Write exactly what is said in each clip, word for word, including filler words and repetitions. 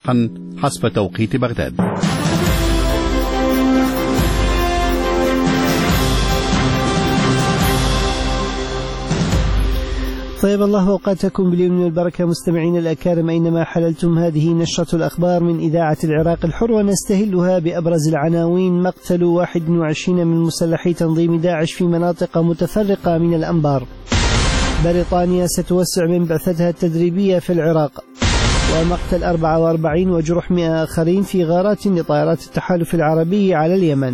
حسب توقيت بغداد. طيب الله أوقاتكم باليمن والبركة مستمعين الأكارم أينما حللتم. هذه نشرة الأخبار من إذاعة العراق الحر، ونستهلها بأبرز العناوين: مقتل واحد وعشرين من مسلحي تنظيم داعش في مناطق متفرقة من الأنبار. بريطانيا ستوسع من بعثتها التدريبية في العراق. ومقتل أربعة وأربعين وجرح مئة آخرين في غارات لطائرات التحالف العربي على اليمن.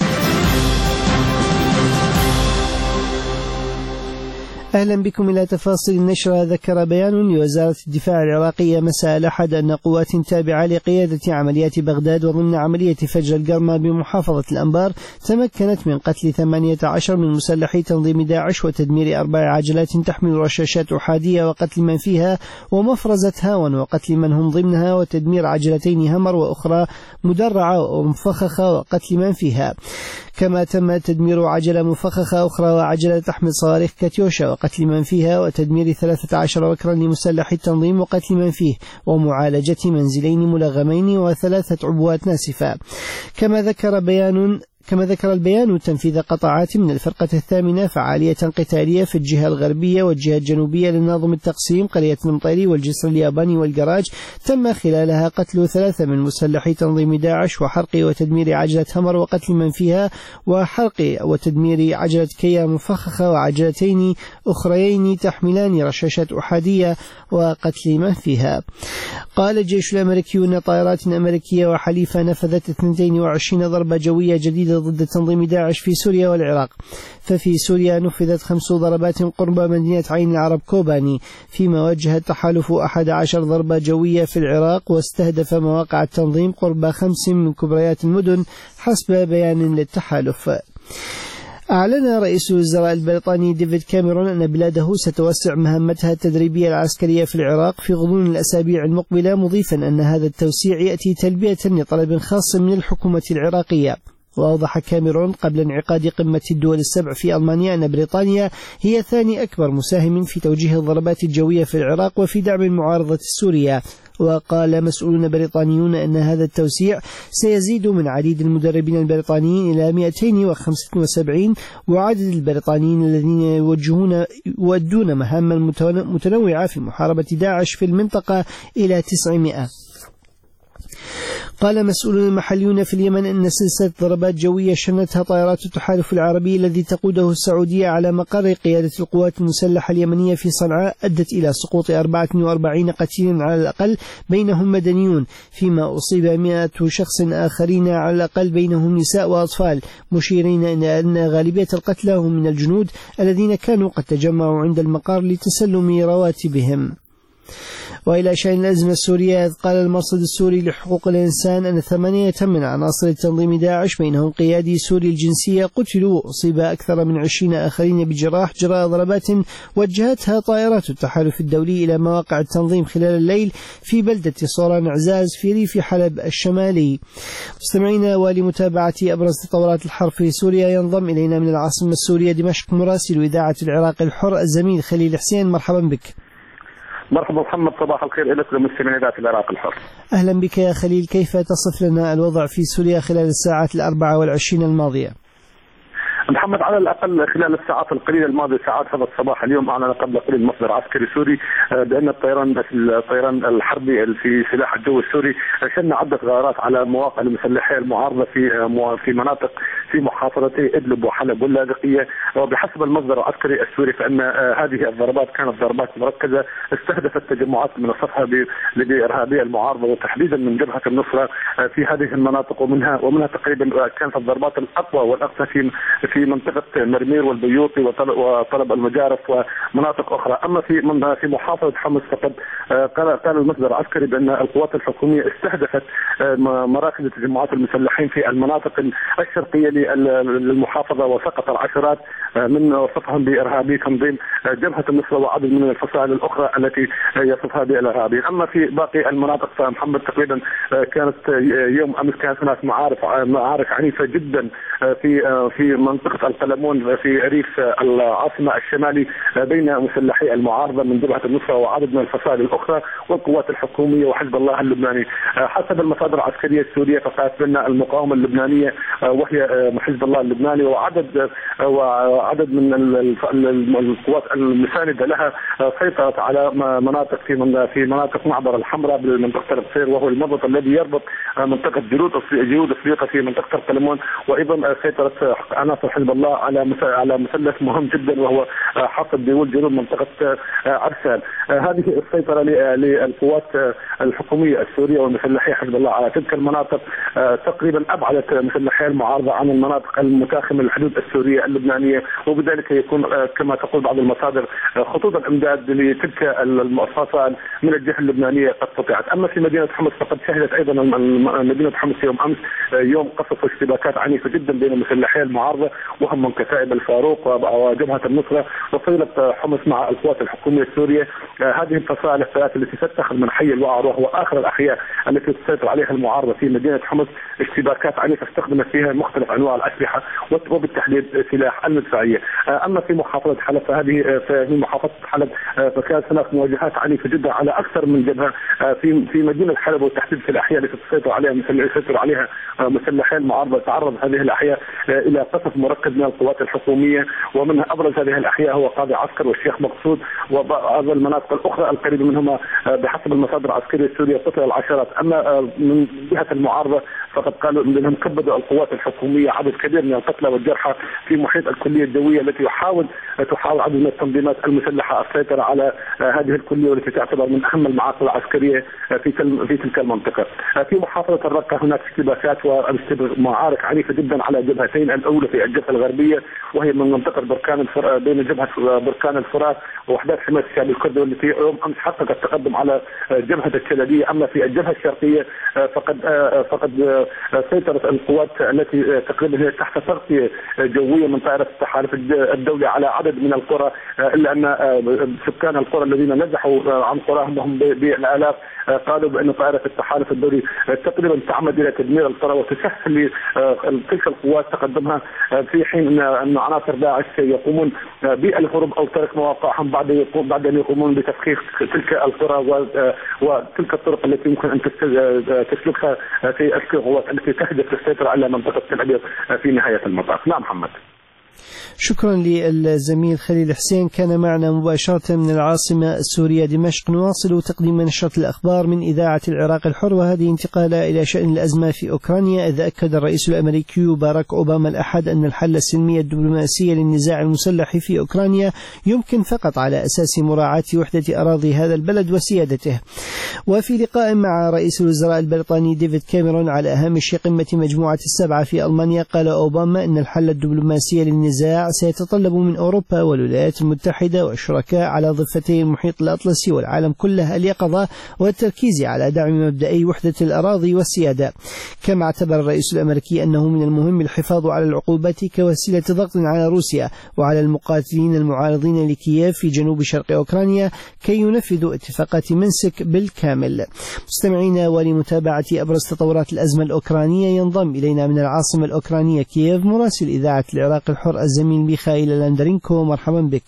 أهلا بكم إلى تفاصيل النشرة. ذكر بيان لوزارة الدفاع العراقية مساء الأحد أن قوات تابعة لقيادة عمليات بغداد وضمن عملية فجر القرمة بمحافظة الأنبار تمكنت من قتل ثمانية عشر من مسلحي تنظيم داعش وتدمير أربع عجلات تحمل رشاشات أحادية وقتل من فيها، ومفرزة هاون وقتل من هم ضمنها، وتدمير عجلتين همر وأخرى مدرعة ومفخخة وقتل من فيها. كما تم تدمير عجلة مفخخة أخرى وعجلة تحمل صواريخ كاتيوشا وقتل من فيها، وتدمير ثلاثة عشر وكرا لمسلحي التنظيم وقتل من فيه، ومعالجة منزلين ملغمين وثلاثة عبوات ناسفة. كما ذكر بيان كما ذكر البيان تنفيذ قطاعات من الفرقة الثامنة فعالية قتالية في الجهة الغربية والجهة الجنوبية لنظم التقسيم قرية المطيري والجسر الياباني والجراج، تم خلالها قتل ثلاثة من مسلحي تنظيم داعش وحرق وتدمير عجلة همر وقتل من فيها، وحرق وتدمير عجلة كيا مفخخة وعجلتين أخريين تحملان رشاشات أحادية وقتل من فيها. قال الجيش الأمريكي أن طائرات أمريكية وحليفة نفذت اثنتين وعشرين ضربة جوية جديدة ضد تنظيم داعش في سوريا والعراق. ففي سوريا نفذت خمس ضربات قرب مدينة عين العرب كوباني، فيما وجه التحالف أحد عشر ضربة جوية في العراق واستهدف مواقع التنظيم قرب خمس من كبريات المدن حسب بيان للتحالف. أعلن رئيس الوزراء البريطاني ديفيد كاميرون أن بلاده ستوسع مهمتها التدريبية العسكرية في العراق في غضون الأسابيع المقبلة، مضيفا أن هذا التوسيع يأتي تلبية لطلب خاص من الحكومة العراقية. وأوضح كاميرون قبل انعقاد قمة الدول السبع في ألمانيا أن بريطانيا هي ثاني أكبر مساهم في توجيه الضربات الجوية في العراق وفي دعم المعارضة السورية. وقال مسؤولون بريطانيون أن هذا التوسيع سيزيد من عديد المدربين البريطانيين إلى مئتين وخمسة وسبعين، وعدد البريطانيين الذين يوجهون يؤدون مهاما متنوعة في محاربة داعش في المنطقة إلى تسعمائة. قال مسؤولون محليون في اليمن أن سلسلة ضربات جوية شنتها طائرات التحالف العربي الذي تقوده السعودية على مقر قيادة القوات المسلحة اليمنية في صنعاء أدت إلى سقوط أربعة وأربعين قتيلا على الأقل بينهم مدنيون، فيما أصيب مئة شخص آخرين على الأقل بينهم نساء وأطفال، مشيرين إلى أن غالبية القتلى هم من الجنود الذين كانوا قد تجمعوا عند المقر لتسلم رواتبهم. وإلى شأن الأزمة السورية، قال المرصد السوري لحقوق الإنسان أن ثمانية من عناصر تنظيم داعش بينهم قيادي سوري الجنسية قتلوا، وأصيب أكثر من عشرين آخرين بجراح جراء ضربات وجهتها طائرات التحالف الدولي إلى مواقع التنظيم خلال الليل في بلدة صوران عزاز في ريف حلب الشمالي. مستمعينا، ولمتابعة أبرز تطورات الحرب في سوريا ينضم إلينا من العاصمة السورية دمشق مراسل إذاعة العراق الحر الزميل خليل حسين. مرحبا بك. مرحبا محمد، صباح الخير لك ولمستمعي إذاعة العراق الحر. أهلا بك يا خليل. كيف تصف لنا الوضع في سوريا خلال الساعات الأربعة والعشرين الماضية؟ محمد، على الأقل خلال الساعات القليلة الماضية، ساعات هذا الصباح اليوم، أعلن قبل قليل مصدر عسكري سوري بأن الطيران الطيران الحربي في سلاح الجو السوري شن عدة غارات على مواقع المسلحين المعارضة في في مناطق في محافظتي إدلب وحلب واللاذقية. وبحسب المصدر العسكري السوري فإن هذه الضربات كانت ضربات مركزة استهدفت تجمعات من الصفحة لإرهابية المعارضة وتحديدا من جبهة النصرة في هذه المناطق، ومنها ومنها تقريبا كانت الضربات الأقوى والأقصى في في منطقة مرمير والبيوطي وطلب المجارف ومناطق أخرى. أما في في محافظة حمص فقد قال المصدر العسكري بأن القوات الحكومية استهدفت مراكز التجمعات المسلحين في المناطق الشرقية للمحافظة، وسقط العشرات من وصفهم بإرهابي تنظيم جبهة النصرة وعدد من الفصائل الأخرى التي يصفها بالإرهابي. أما في باقي المناطق فمحمد تقريبا كانت يوم أمس كانت هناك معارك معارك عنيفة جدا في في منطقة القلمون في ريف العاصمة الشمالي بين مسلحي المعارضة من جبهة النصرة وعدد من الفصائل الأخرى والقوات الحكومية وحزب الله اللبناني. حسب المصادر العسكرية السورية فقالت بأن المقاومة اللبنانية وهي حزب الله اللبناني وعدد وعدد من القوات المساندة لها سيطرت على مناطق في في مناطق معبر الحمراء بمنطقة البصير، وهو المربط الذي يربط منطقة جنوب جنوب افريقيا في منطقة القلمون. وايضا سيطرت عناصر حزب الله على على مثلث مهم جدا وهو حافظ ديول جنوب منطقة عرسال. هذه السيطرة للقوات الحكومية السورية ومسلحي حزب الله على تلك المناطق تقريبا ابعدت مسلحي المعارضة عن المناطق المتاخمة للحدود السورية اللبنانية، وبذلك يكون كما تقول بعض المصادر خطوط الامداد لتلك المؤسسات من الجهة اللبنانية قد قطعت. اما في مدينة حمص فقد شهدت ايضا مدينة حمص يوم امس يوم قصف واشتباكات عنيفة جدا بين مسلحي المعارضة وهم من كتائب الفاروق وجبهة النصرة وصيلة حمص مع القوات الحكومية السورية. هذه الفصائل الثلاث التي تتخذ من حي الوعر وهو اخر الاحياء التي تسيطر عليها المعارضة في مدينة حمص اشتباكات عنيفة استخدمت فيها مختلف انواع الاسلحة وبالتحديد سلاح المدفعية. اما في محافظة حلب فهذه في محافظة حلب فكانت هناك مواجهات عنيفة جدا على اكثر من جبهة في في مدينة حلب وتحديد في الاحياء التي تسيطر عليها يسيطر عليها مسلحي المعارضة. تعرض هذه الاحياء الى قصف مركز من القوات الحكومية، ومنها ابرز هذه الاحياء هو قاضي عسكر والشيخ مقصود، وبعض المناطق الاخرى القريبة منهما بحسب المصادر العسكرية السورية قتل العشرات. اما من جهة المعارضة فقد قالوا انهم كبدوا القوات الحكومية عدد كبير من القتلى والجرحى في محيط الكلية الجوية التي يحاول تحاول عدد من التنظيمات المسلحة السيطرة على هذه الكلية والتي تعتبر من اهم المعاقل العسكرية في في تلك المنطقة. في محافظة الرقة هناك اشتباكات ومعارك عنيفة جدا على جبهتين، الاولى في الجبهة الغربية وهي من منطقة بركان الفرات بين جبهة بركان الفرات ووحدات حماية الشعب الكردي والتي يوم امس حققت التقدم على جبهة الشلالية. اما في الجبهة الشرقية فقد فقد سيطرت القوات التي تقريبا هي تحت تغطية جوية من طائرة التحالف الدولي على عدد من القرى، الا ان سكان القرى الذين نزحوا عن قراهم وهم بالالاف قالوا بان طائرة التحالف الدولي تقريبا تعمد الى تدمير القرى وتسهل لتلك القوات تقدمها، في حين ان عناصر داعش يقومون بالهروب او ترك مواقعهم بعد بعد ان يقومون بتفكيك تلك القرى وتلك الطرق التي يمكن ان تسلكها في تلك القوات التي تهدف للسيطرة على منطقة تل أبيب في نهاية المطاف. نعم محمد. شكرا للزميل خليل حسين، كان معنا مباشرة من العاصمة السورية دمشق. نواصل تقديم نشرة الأخبار من إذاعة العراق الحر، وهذه انتقالة إلى شأن الأزمة في أوكرانيا، إذ أكد الرئيس الأمريكي باراك أوباما الأحد أن الحل السلمي الدبلوماسي للنزاع المسلح في أوكرانيا يمكن فقط على أساس مراعاة وحدة أراضي هذا البلد وسيادته. وفي لقاء مع رئيس الوزراء البريطاني ديفيد كاميرون على هامش قمة مجموعة السبعة في ألمانيا، قال أوباما أن الحل الدبلوماسي للنزاع سيتطلب من أوروبا والولايات المتحدة والشركاء على ضفتي المحيط الأطلسي والعالم كله اليقظة والتركيز على دعم مبدئي وحدة الأراضي والسيادة. كما اعتبر الرئيس الأمريكي أنه من المهم الحفاظ على العقوبات كوسيلة ضغط على روسيا وعلى المقاتلين المعارضين لكييف في جنوب شرق أوكرانيا كي ينفذوا اتفاقات منسك بالكامل. مستمعينا، ولمتابعة أبرز تطورات الأزمة الأوكرانية ينضم إلينا من العاصمة الأوكرانية كييف مراسل إذاعة العراق الحر الزميل ميخائيل لاندرينكو. مرحبا بك.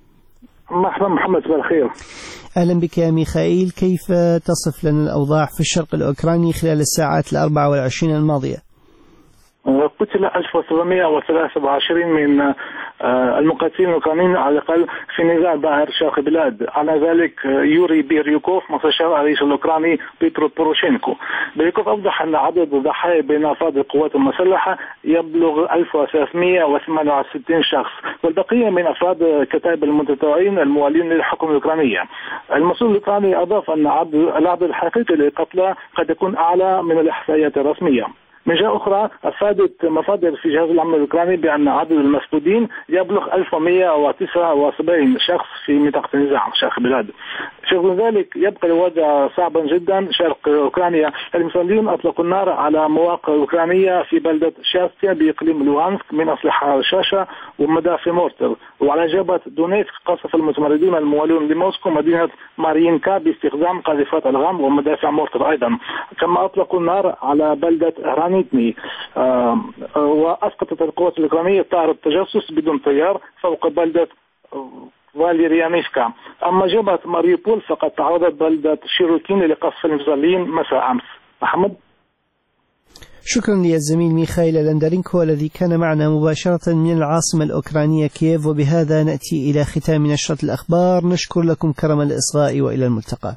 مرحبا محمد، صباح الخير. أهلا بك يا ميخائيل، كيف تصف لنا الأوضاع في الشرق الأوكراني خلال الساعات الأربع والعشرين الماضية؟ قتل ألف وسبعمائة وثلاثة وعشرين من المقاتلين الأوكرانيين على الأقل في نزاع ظاهر شرق البلاد. على ذلك يوري بيريوكوف مستشار الرئيس الأوكراني بيترو بوروشينكو. بيريوكوف أوضح أن عدد الضحايا بين أفراد القوات المسلحة يبلغ ألف وثلاثمائة وثمانية وستين شخص، والبقية من أفراد كتائب المتطوعين الموالين للحكومة الأوكرانية. المسؤول الأوكراني أضاف أن العدد الحقيقي للقتلى قد يكون أعلى من الإحصائيات الرسمية. من جهة أخرى أفادت مصادر في جهاز الأمن الأوكراني بأن عدد المفقودين يبلغ ألف ومائة وتسعة وسبعين شخص في منطقة النزاع شرق البلاد. شغل ذلك يبقى الوضع صعبا جدا شرق أوكرانيا. المساندين أطلقوا النار على مواقع أوكرانية في بلدة شاستيا بإقليم لوغانسك من أسلحة رشاشة ومدافع مورتر، وعلى جبهة دونيتسك قصف المتمردون الموالون لموسكو مدينة مارينكا باستخدام قاذفات ألغام ومدافع مورتر أيضا. كما أطلقوا النار على بلدة هراني أوكرانيتني، وأسقطت القوات الأوكرانية طائرة تجسس بدون طيار فوق بلدة فاليريانيفكا. أما جبهة ماريوبول فقد تعرضت بلدة شيروكين لقصف النفزليين مساء أمس. محمد. شكرا للزميل ميخائيل لندرينكو الذي كان معنا مباشرة من العاصمة الأوكرانية كييف. وبهذا نأتي إلى ختام نشرة الأخبار. نشكر لكم كرم الإصغاء وإلى الملتقى.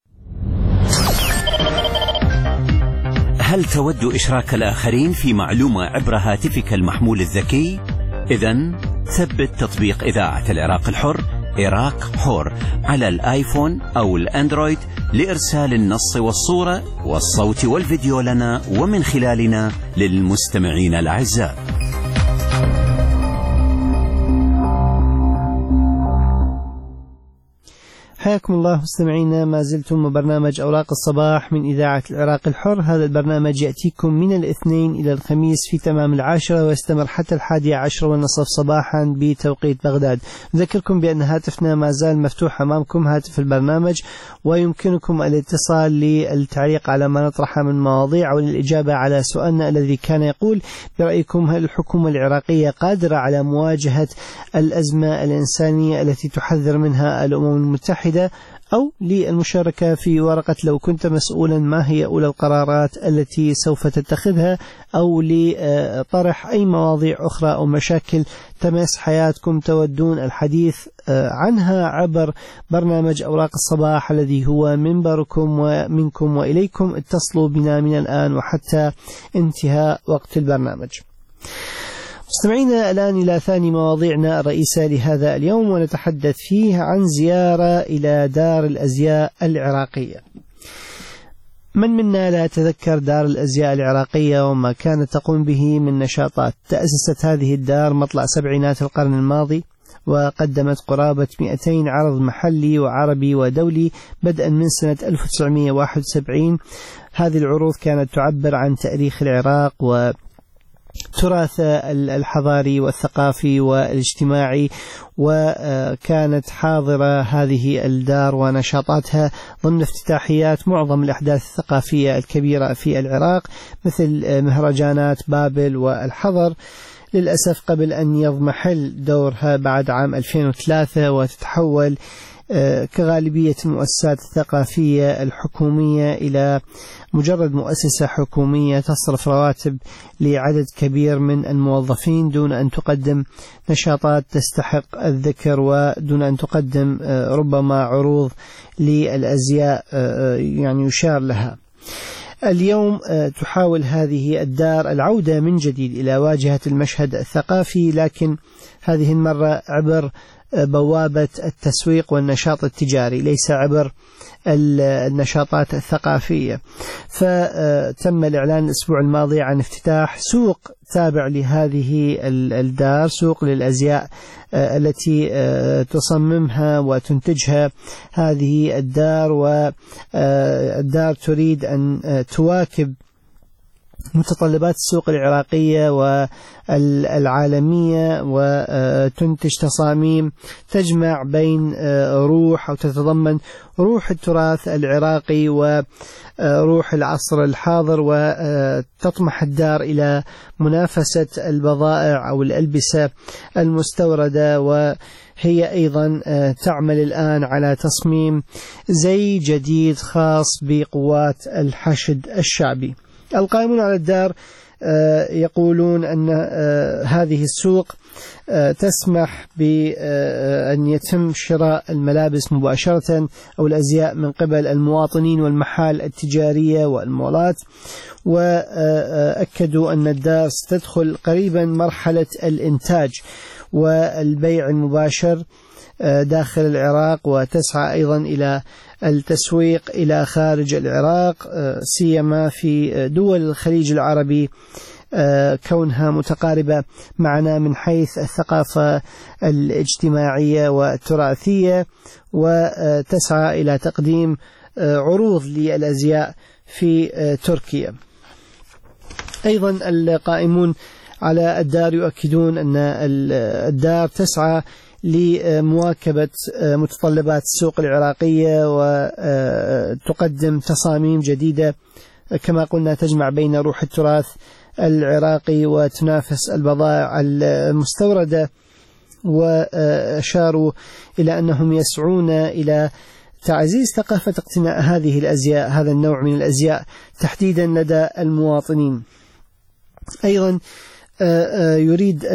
هل تود إشراك الآخرين في معلومة عبر هاتفك المحمول الذكي؟ إذن ثبت تطبيق إذاعة العراق الحر عراق حر على الآيفون أو الأندرويد لإرسال النص والصورة والصوت والفيديو لنا ومن خلالنا للمستمعين الأعزاء. حياكم الله مستمعينا، ما زلتم برنامج أوراق الصباح من إذاعة العراق الحر. هذا البرنامج يأتيكم من الاثنين إلى الخميس في تمام العاشرة ويستمر حتى الحادية عشر والنصف صباحا بتوقيت بغداد. نذكركم بأن هاتفنا ما زال مفتوح أمامكم، هاتف البرنامج، ويمكنكم الاتصال للتعليق على ما نطرحه من مواضيع أو للإجابة على سؤالنا الذي كان يقول برأيكم هل الحكومة العراقية قادرة على مواجهة الأزمة الإنسانية التي تحذر منها الأمم المتحدة، أو للمشاركة في ورقة لو كنت مسؤولا ما هي أولى القرارات التي سوف تتخذها، أو لطرح أي مواضيع أخرى أو مشاكل تمس حياتكم تودون الحديث عنها عبر برنامج أوراق الصباح الذي هو منبركم ومنكم وإليكم. اتصلوا بنا من الآن وحتى انتهاء وقت البرنامج. مستمعينا الآن إلى ثاني مواضيعنا الرئيسة لهذا اليوم، ونتحدث فيه عن زيارة إلى دار الأزياء العراقية. من منا لا يتذكر دار الأزياء العراقية وما كانت تقوم به من نشاطات؟ تأسست هذه الدار مطلع سبعينات القرن الماضي، وقدمت قرابة مئتين عرض محلي وعربي ودولي بدءا من سنة ألف وتسعمئة وواحد وسبعين. هذه العروض كانت تعبر عن تاريخ العراق و تراث الحضاري والثقافي والاجتماعي، وكانت حاضرة هذه الدار ونشاطاتها ضمن افتتاحيات معظم الأحداث الثقافية الكبيرة في العراق مثل مهرجانات بابل والحضر. للأسف قبل أن يضمحل دورها بعد عام ألفين وثلاثة وتتحول كغالبية المؤسسات الثقافية الحكومية إلى مجرد مؤسسة حكومية تصرف رواتب لعدد كبير من الموظفين دون أن تقدم نشاطات تستحق الذكر، ودون أن تقدم ربما عروض للأزياء يعني يشار لها. اليوم تحاول هذه الدار العودة من جديد إلى واجهة المشهد الثقافي، لكن هذه المرة عبر بوابة التسويق والنشاط التجاري ليس عبر النشاطات الثقافية. فتم الإعلان الأسبوع الماضي عن افتتاح سوق تابع لهذه الدار، سوق للأزياء التي تصممها وتنتجها هذه الدار، والدار تريد أن تواكب متطلبات السوق العراقية والعالمية وتنتج تصاميم تجمع بين روح أو تتضمن روح التراث العراقي وروح العصر الحاضر، وتطمح الدار إلى منافسة البضائع أو الألبسة المستوردة. وهي أيضا تعمل الآن على تصميم زي جديد خاص بقوات الحشد الشعبي. القائمون على الدار يقولون أن هذه السوق تسمح بأن يتم شراء الملابس مباشرة أو الأزياء من قبل المواطنين والمحال التجارية والمولات، وأكدوا أن الدار ستدخل قريبا مرحلة الإنتاج والبيع المباشر داخل العراق، وتسعى أيضا إلى التسويق إلى خارج العراق سيما في دول الخليج العربي كونها متقاربة معنا من حيث الثقافة الاجتماعية والتراثية، وتسعى إلى تقديم عروض للأزياء في تركيا. أيضا القائمون على الدار يؤكدون أن الدار تسعى لمواكبة متطلبات السوق العراقية وتقدم تصاميم جديدة كما قلنا تجمع بين روح التراث العراقي وتنافس البضائع المستوردة، وأشاروا إلى أنهم يسعون إلى تعزيز ثقافة اقتناء هذه الأزياء، هذا النوع من الأزياء تحديدا لدى المواطنين. أيضا يريد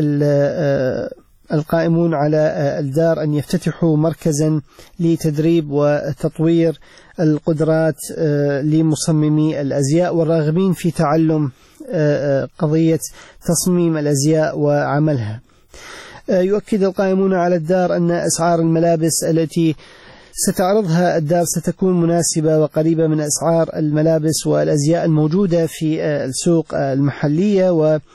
القائمون على الدار أن يفتتحوا مركزا لتدريب وتطوير القدرات لمصممي الأزياء والراغبين في تعلم قضية تصميم الأزياء وعملها. يؤكد القائمون على الدار أن أسعار الملابس التي ستعرضها الدار ستكون مناسبة وقريبة من أسعار الملابس والأزياء الموجودة في السوق المحلية،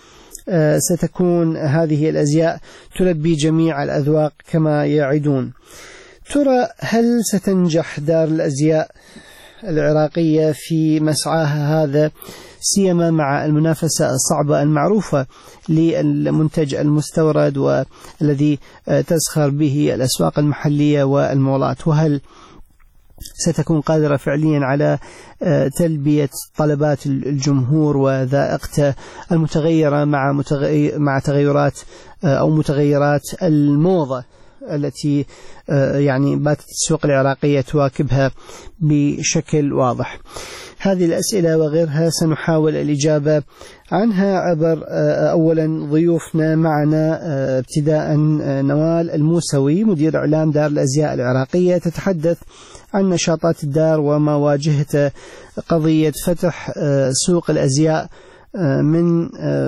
وستكون هذه الأزياء تلبي جميع الأذواق كما يعدون. ترى هل ستنجح دار الأزياء العراقية في مسعاها هذا، سيما مع المنافسة الصعبة المعروفة للمنتج المستورد والذي تزخر به الأسواق المحلية والمولات؟ وهل ستكون قادرة فعليا على تلبية طلبات الجمهور وذائقته المتغيرة مع مع تغيرات أو متغيرات الموضة التي يعني باتت السوق العراقية تواكبها بشكل واضح؟ هذه الأسئلة وغيرها سنحاول الإجابة عنها عبر أولا ضيوفنا معنا، ابتداء نوال الموسوي مدير إعلام دار الأزياء العراقية، تتحدث عن نشاطات الدار وما واجهته قضية فتح سوق الأزياء من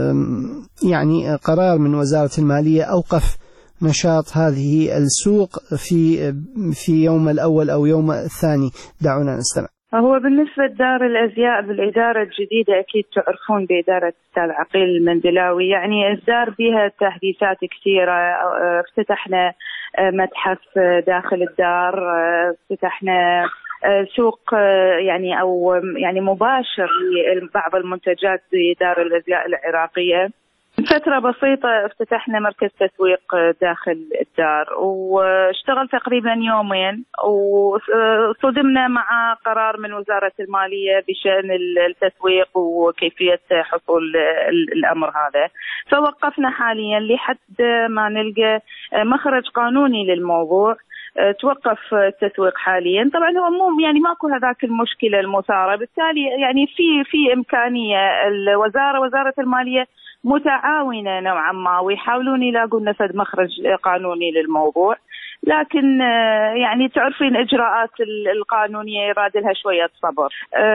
يعني قرار من وزارة المالية أوقف نشاط هذه السوق في في يوم الأول أو يوم الثاني. دعونا نستمع. هو بالنسبة لدار الأزياء بالإدارة الجديدة أكيد تعرفون بإدارة الأستاذ عقيل المندلاوي، يعني الدار بها تحديثات كثيرة. افتتحنا متحف داخل الدار، افتتحنا سوق يعني أو يعني مباشر لبعض المنتجات بدار الأزياء العراقية. فترة بسيطة افتتحنا مركز تسويق داخل الدار واشتغل تقريبا يومين، وصدمنا مع قرار من وزارة المالية بشأن التسويق وكيفية حصول الأمر هذا، فوقفنا حاليا لحد ما نلقى مخرج قانوني للموضوع. توقف التسويق حاليا. طبعا هو مو يعني ماكو هذاك المشكلة المثارة، بالتالي يعني في في إمكانية الوزارة وزارة المالية متعاونة نوعا ما ويحاولون يلاقون نفذ مخرج قانوني للموضوع، لكن يعني تعرفين إجراءات القانونية يراد لها شوية صبر.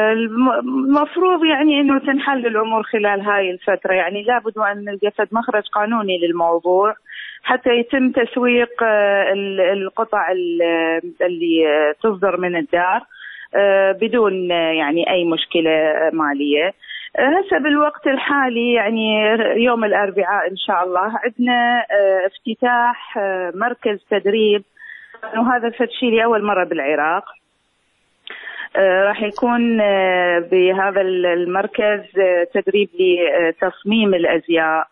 المفروض يعني إنه تنحل الأمور خلال هاي الفترة، يعني لابد أن نلقى مخرج قانوني للموضوع حتى يتم تسويق القطع اللي تصدر من الدار بدون يعني أي مشكلة مالية. هسه بالوقت الحالي يعني يوم الأربعاء إن شاء الله عندنا افتتاح مركز تدريب، وهذا الشيء لأول مرة بالعراق. راح يكون بهذا المركز تدريب لتصميم الأزياء،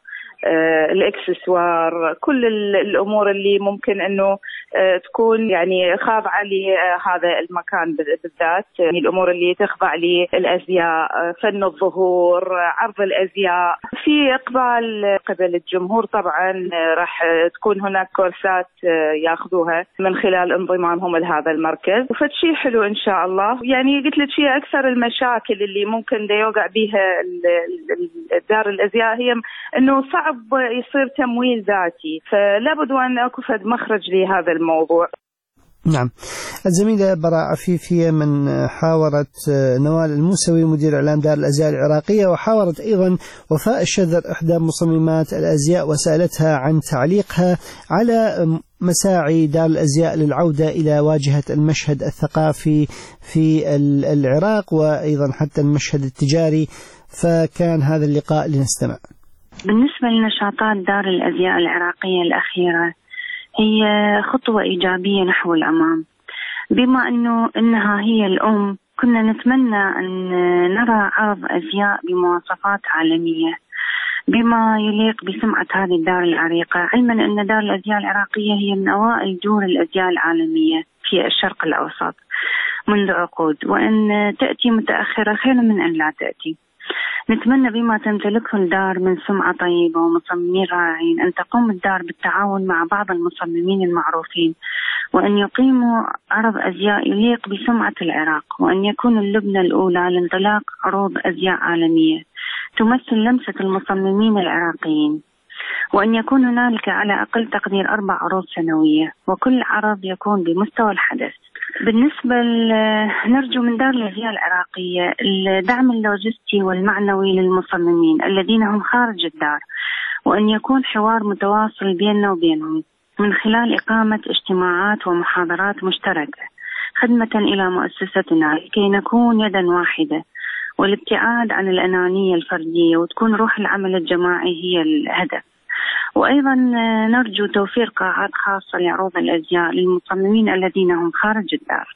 الإكسسوار، كل الأمور اللي ممكن أنه تكون يعني خاضعة لهذا المكان بالذات، يعني الأمور اللي تخضع للأزياء، فن الظهور، عرض الأزياء. في إقبال قبل الجمهور طبعا، راح تكون هناك كورسات ياخذوها من خلال انضمامهم لهذا المركز، وفد شيء حلو إن شاء الله. يعني قلت لك هي أكثر المشاكل اللي ممكن دا يوقع بها دار الأزياء هي أنه صعب يصير تمويل ذاتي، فلا بد أن أكو فد مخرج لهذا الموضوع. نعم. الزميلة براء عفيفية من حاورت نوال الموسوي مدير إعلام دار الأزياء العراقية، وحاورت أيضا وفاء الشذر إحدى مصممات الأزياء وسألتها عن تعليقها على مساعي دار الأزياء للعودة إلى واجهة المشهد الثقافي في العراق وأيضا حتى المشهد التجاري، فكان هذا اللقاء لنستمع. بالنسبة لنشاطات دار الأزياء العراقية الأخيرة هي خطوة إيجابية نحو الأمام، بما أنه إنها هي الأم. كنا نتمنى أن نرى عرض أزياء بمواصفات عالمية بما يليق بسمعة هذه الدار العريقة، علما أن دار الأزياء العراقية هي من أوائل دور الأزياء العالمية في الشرق الأوسط. منذ عقود، وأن تأتي متأخرة خير من أن لا تأتي. نتمنى بما تمتلكه الدار من سمعة طيبة ومصممين رائعين أن تقوم الدار بالتعاون مع بعض المصممين المعروفين، وأن يقيموا عرض أزياء يليق بسمعة العراق، وأن يكون اللبنة الأولى لانطلاق عروض أزياء عالمية تمثل لمسة المصممين العراقيين، وأن يكون هنالك على أقل تقدير أربع عروض سنوية، وكل عرض يكون بمستوى الحدث. بالنسبة نرجو من دار الأزياء العراقية الدعم اللوجستي والمعنوي للمصممين الذين هم خارج الدار، وأن يكون حوار متواصل بيننا وبينهم من خلال إقامة اجتماعات ومحاضرات مشتركة خدمة إلى مؤسستنا لكي نكون يدا واحدة، والابتعاد عن الأنانية الفردية، وتكون روح العمل الجماعي هي الهدف. وأيضا نرجو توفير قاعات خاصة لعروض الأزياء للمصممين الذين هم خارج الدار.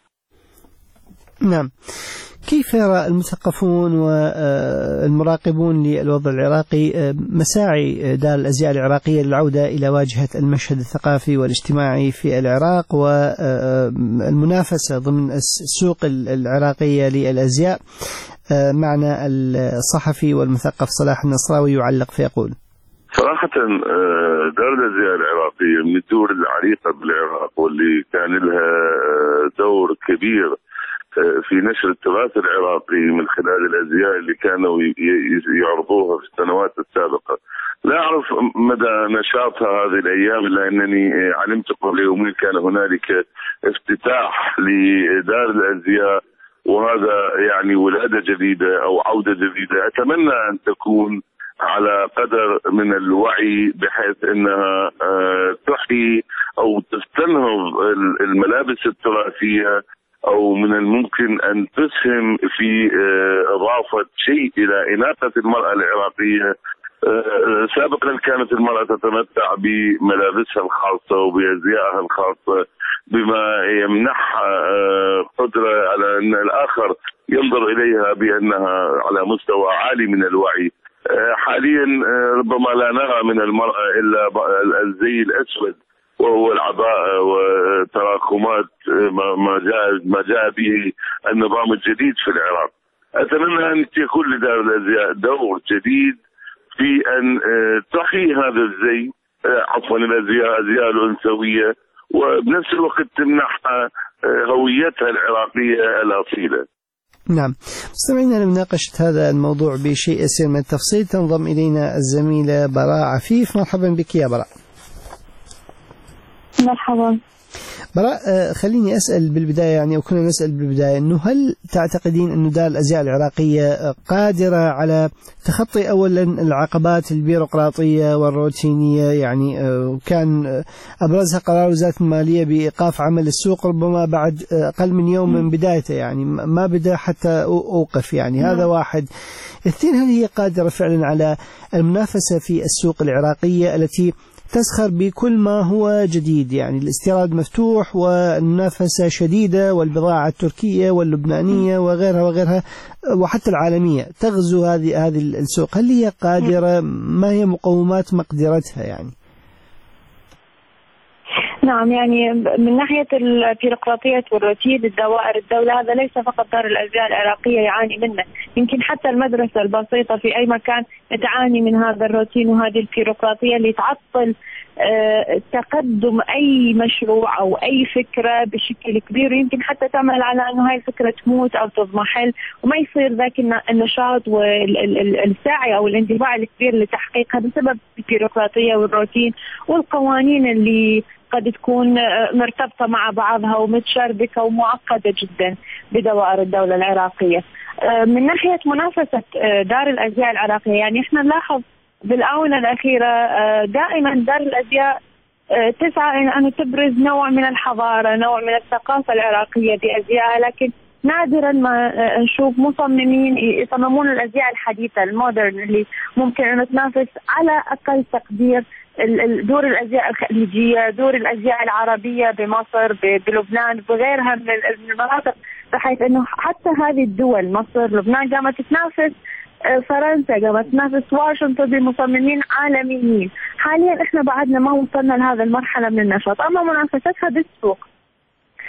نعم. كيف يرى المثقفون والمراقبون للوضع العراقي مساعي دار الأزياء العراقية للعودة إلى واجهة المشهد الثقافي والاجتماعي في العراق والمنافسة ضمن السوق العراقية للأزياء؟ معنا الصحفي والمثقف صلاح النصراوي يعلق فيقول: صراحة دار الأزياء العراقية من الدور العريقة بالعراق، واللي كان لها دور كبير في نشر التراث العراقي من خلال الأزياء اللي كانوا يعرضوها في السنوات السابقة. لا أعرف مدى نشاطها هذه الأيام، إلا أنني علمت قبل يومين كان هنالك افتتاح لدار الأزياء، وهذا يعني ولادة جديدة أو عودة جديدة. أتمنى أن تكون على قدر من الوعي بحيث أنها تحيي أو تستنهض الملابس التراثية، أو من الممكن أن تسهم في إضافة شيء إلى إناقة المرأة العراقية. سابقا كانت المرأة تتمتع بملابسها الخاصة وبأزيائها الخاصة، بما يمنحها قدرة على أن الآخر ينظر إليها بأنها على مستوى عالي من الوعي. حاليا ربما لا نرى من المرأة إلا الزي الأسود، وهو العباءة وتراكمات ما جاء ما جاء به النظام الجديد في العراق. أتمنى أن يكون لدار الأزياء دور جديد في أن تحيي هذا الزي، عفوا الأزياء الأزياء الأنثوية، وبنفس الوقت تمنحها هويتها العراقية الأصيلة. نعم. مستمعينا، لمناقشة هذا الموضوع بشيء يسير من التفصيل تنضم إلينا الزميلة براء عفيف. مرحبا بك يا براء. مرحبا. براء، خليني أسأل بالبداية، يعني وكنا نسأل بالبداية، أنه هل تعتقدين أن دار الأزياء العراقية قادرة على تخطي أولا العقبات البيروقراطية والروتينية؟ يعني كان أبرزها قرار وزارة المالية بإيقاف عمل السوق ربما بعد أقل من يوم من بدايته، يعني ما بدأ حتى أوقف. يعني هذا واحد. اثنين، هل هي قادرة فعلا على المنافسة في السوق العراقية التي تسخر بكل ما هو جديد؟ يعني الاستيراد مفتوح والمنافسة شديدة، والبضاعة التركية واللبنانية وغيرها وغيرها وحتى العالمية تغزو هذه هذه السوق. هل هي قادرة؟ ما هي مقومات مقدرتها يعني؟ نعم، يعني من ناحية البيروقراطية والروتين الدوائر الدولة، هذا ليس فقط دار الأزياء العراقية يعاني منه، يمكن حتى المدرسة البسيطة في أي مكان تعاني من هذا الروتين وهذه البيروقراطية اللي تعطل تقدم أي مشروع أو أي فكرة بشكل كبير، ويمكن حتى تعمل على أنه هاي الفكرة تموت أو تضمحل وما يصير ذاك النشاط والسعي أو الاندفاع الكبير لتحقيقها بسبب البيروقراطية والروتين والقوانين اللي قد تكون مرتبطة مع بعضها ومتشربكة ومعقدة جدا بدوائر الدولة العراقية. من ناحية منافسة دار الأزياء العراقية، يعني احنا نلاحظ بالآونة الأخيرة دائما دار الأزياء تسعى إلى أن تبرز نوع من الحضارة، نوع من الثقافة العراقية بأزيائها، لكن نادرا ما نشوف مصممين يصممون الأزياء الحديثة المودرن اللي ممكن أن تنافس على أقل تقدير دور الأزياء الخليجية، دور الأزياء العربية بمصر، بلبنان، بغيرها من المناطق، بحيث أنه حتى هذه الدول مصر، لبنان، قامت تنافس فرنسا، قامت تنافس واشنطن بمصممين عالميين. حاليا احنا بعدنا ما وصلنا لهذا المرحلة من النشاط. أما منافستها بالسوق،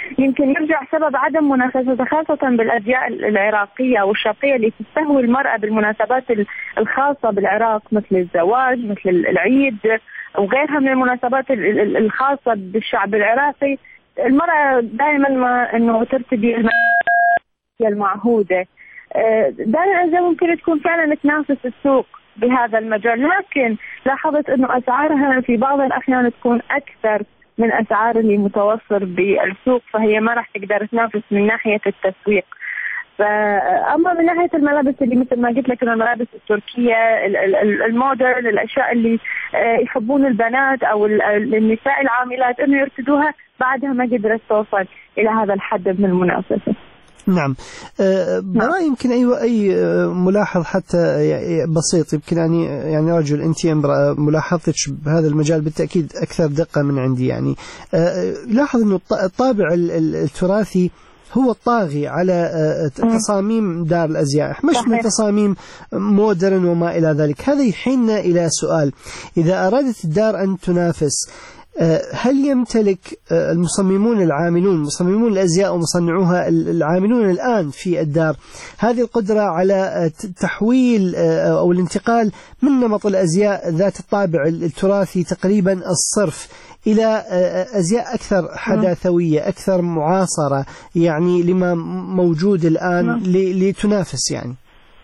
يمكن يرجع سبب عدم منافسة خاصة بالأزياء العراقية أو الشرقية اللي تستهوي المرأة بالمناسبات الخاصة بالعراق مثل الزواج مثل العيد وغيرها من المناسبات الخاصة بالشعب العراقي. المرأة دائما ما أنه ترتدي المعهودة. دار الأزياء ممكن تكون فعلا تنافس السوق بهذا المجال، لكن لاحظت أنه أسعارها في بعض الأحيان تكون أكثر من أسعار اللي متوفر بالسوق، فهي ما راح تقدر تنافس من ناحية التسويق. فأما من ناحية الملابس اللي مثل ما قلت لك الملابس التركية المودرن الأشياء اللي يحبون البنات أو النساء العاملات أنه يرتدوها بعدها ما قدرت توصل إلى هذا الحد من المنافسة. نعم. براء يمكن أي أي ملاحظ حتى بسيط، يمكن أني يعني رجل أنت امرأة ملاحظتك بهذا المجال بالتأكيد أكثر دقة من عندي. يعني لاحظ إنه الطابع التراثي هو الطاغي على تصاميم دار الأزياء، مش من تصاميم مودرن وما إلى ذلك. هذا يحيلنا إلى سؤال: إذا أرادت الدار أن تنافس، هل يمتلك المصممون العاملون مصممون الأزياء ومصنعوها العاملون الآن في الدار هذه القدرة على تحويل أو الانتقال من نمط الأزياء ذات الطابع التراثي تقريبا الصرف إلى أزياء أكثر حداثوية أكثر معاصرة يعني لما موجود الآن لتنافس؟ يعني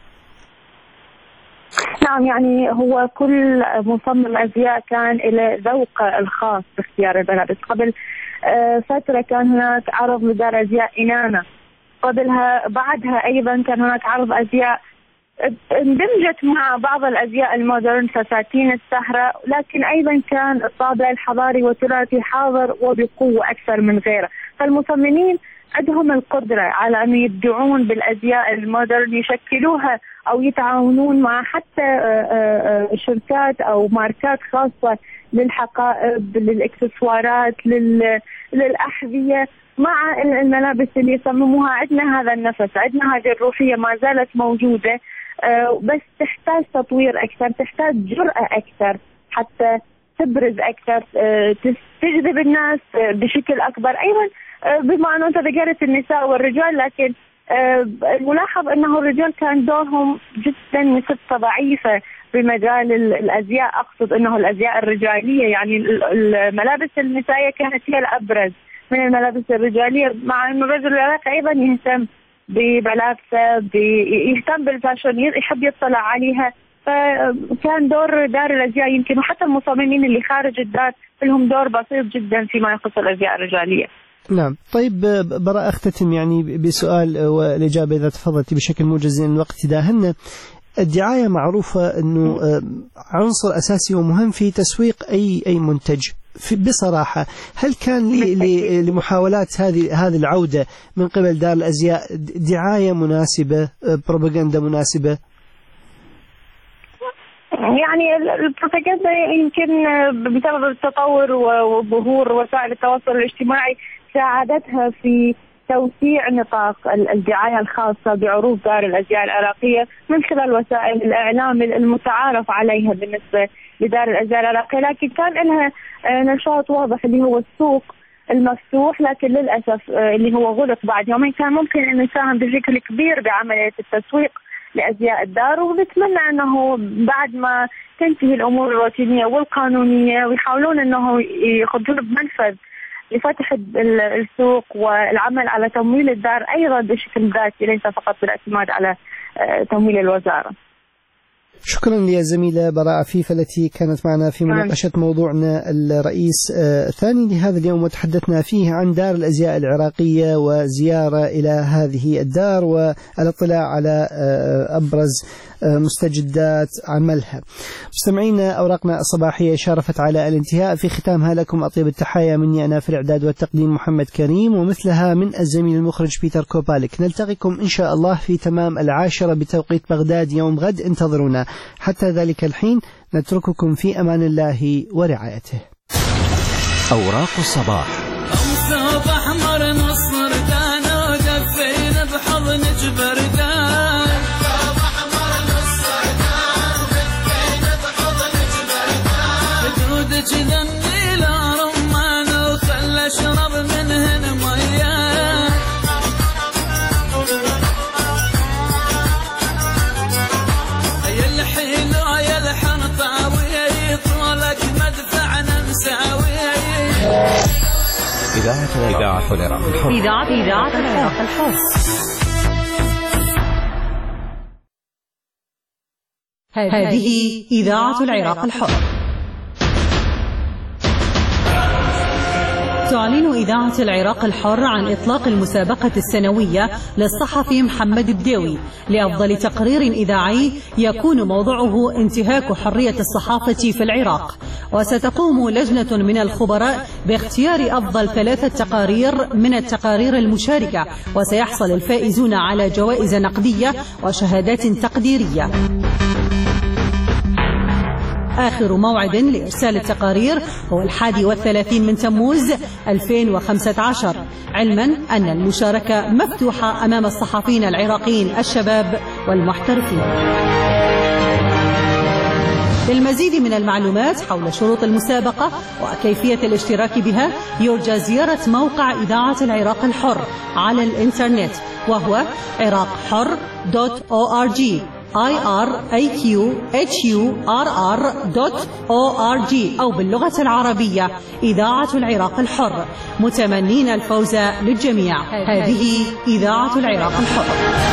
نعم، يعني هو كل مصمم أزياء كان له ذوقه الخاص باختيار الملابس. قبل فترة كان هناك عرض لدار أزياء إنانا، قبلها بعدها أيضا كان هناك عرض أزياء اندمجت مع بعض الأزياء المودرن فساتين السهرة، لكن أيضا كان الطابع الحضاري والتراثي حاضر وبقوة أكثر من غيره. فالمصممين عندهم القدرة على أن يبدعون بالأزياء المودرن، يشكلوها أو يتعاونون مع حتى شركات أو ماركات خاصة للحقائب للإكسسوارات للأحذية مع الملابس اللي يصمموها. عندنا هذا النفس، عندنا هذه الروحية ما زالت موجودة، بس تحتاج تطوير أكثر، تحتاج جرأة أكثر حتى تبرز أكثر، تجذب الناس بشكل أكبر. أيضا بما أنه أنت ذكرت النساء والرجال، لكن الملاحظ أنه الرجال كان دورهم جدا نسبة ضعيفة بمجال الأزياء. أقصد أنه الأزياء الرجالية، يعني الملابس النسائية كانت هي الأبرز من الملابس الرجالية، مع أنه الرجل العراقي أيضا يهتم بملابسه، يهتم بالفاشن، يحب يطلع عليها. فكان دور دار الأزياء يمكن وحتى المصممين اللي خارج الدار لهم دور بسيط جدا فيما يخص الأزياء الرجالية. نعم. طيب براء، أختتم يعني بسؤال والإجابة إذا تفضلتي بشكل موجز لأن الوقت داهمنا. الدعاية معروفة أنه عنصر أساسي ومهم في تسويق أي أي منتج. بصراحة هل كان لمحاولات هذه هذه العودة من قبل دار الأزياء دعاية مناسبة، بروباغندا مناسبة؟ يعني البروباغندا يمكن بسبب التطور وظهور وسائل التواصل الاجتماعي ساعدتها في توسيع نطاق الدعاية الخاصة بعروض دار الأزياء العراقية من خلال وسائل الإعلام المتعارف عليها بالنسبة لدار الأزياء العراقية، لكن كان لها نشاط واضح اللي هو السوق المفتوح، لكن للأسف اللي هو غلق بعد يومين. كان ممكن أن يساهم بشكل كبير بعملية التسويق لأزياء الدار، ونتمنى أنه بعد ما تنتهي الأمور الروتينية والقانونية ويحاولون أنه يخرجون بمنفذ لفتح السوق والعمل على تمويل الدار أيضا بشكل ذاتي ليس فقط بالاعتماد على تمويل الوزارة. شكرا للزميلة براء عفيف التي كانت معنا في مناقشة موضوعنا الرئيس الثاني لهذا اليوم، وتحدثنا فيه عن دار الأزياء العراقية وزيارة إلى هذه الدار والاطلاع على أبرز مستجدات عملها. مستمعينا، أوراقنا الصباحية شارفت على الانتهاء، في ختامها لكم أطيب التحايا مني أنا في الإعداد والتقديم محمد كريم، ومثلها من الزميل المخرج بيتر كوبالك. نلتقيكم إن شاء الله في تمام العاشرة بتوقيت بغداد يوم غد، انتظرونا. حتى ذلك الحين نترككم في أمان الله ورعايته. أوراق الصباح. أمسى بأحمر نصر دانا ودفينا بحضن جبردان، بأحمر نصر دانا ودفينا بحضن جبردان، خدودك ذني لا رمان وخل أشرب منهن مياه. إذاعة إذاعة العراق الحر. إذاعة إذاعة العراق الحر. هذه إذاعة العراق الحر. تعلن إذاعة العراق الحر عن إطلاق المسابقة السنوية للصحفي محمد بداوي لأفضل تقرير إذاعي يكون موضوعه انتهاك حرية الصحافة في العراق، وستقوم لجنة من الخبراء باختيار أفضل ثلاثة تقارير من التقارير المشاركة، وسيحصل الفائزون على جوائز نقدية وشهادات تقديرية. آخر موعد لإرسال التقارير هو الحادي والثلاثين من تموز ألفين وخمسة عشر، علما أن المشاركة مفتوحة أمام الصحفيين العراقيين الشباب والمحترفين. للمزيد من المعلومات حول شروط المسابقة وكيفية الاشتراك بها يرجى زيارة موقع إذاعة العراق الحر على الإنترنت، وهو عراق حر دوت أو آر جي I R A Q H U R R dot O R G أو باللغة العربية إذاعة العراق الحر، متمنين الفوز للجميع. هذه إذاعة العراق الحر.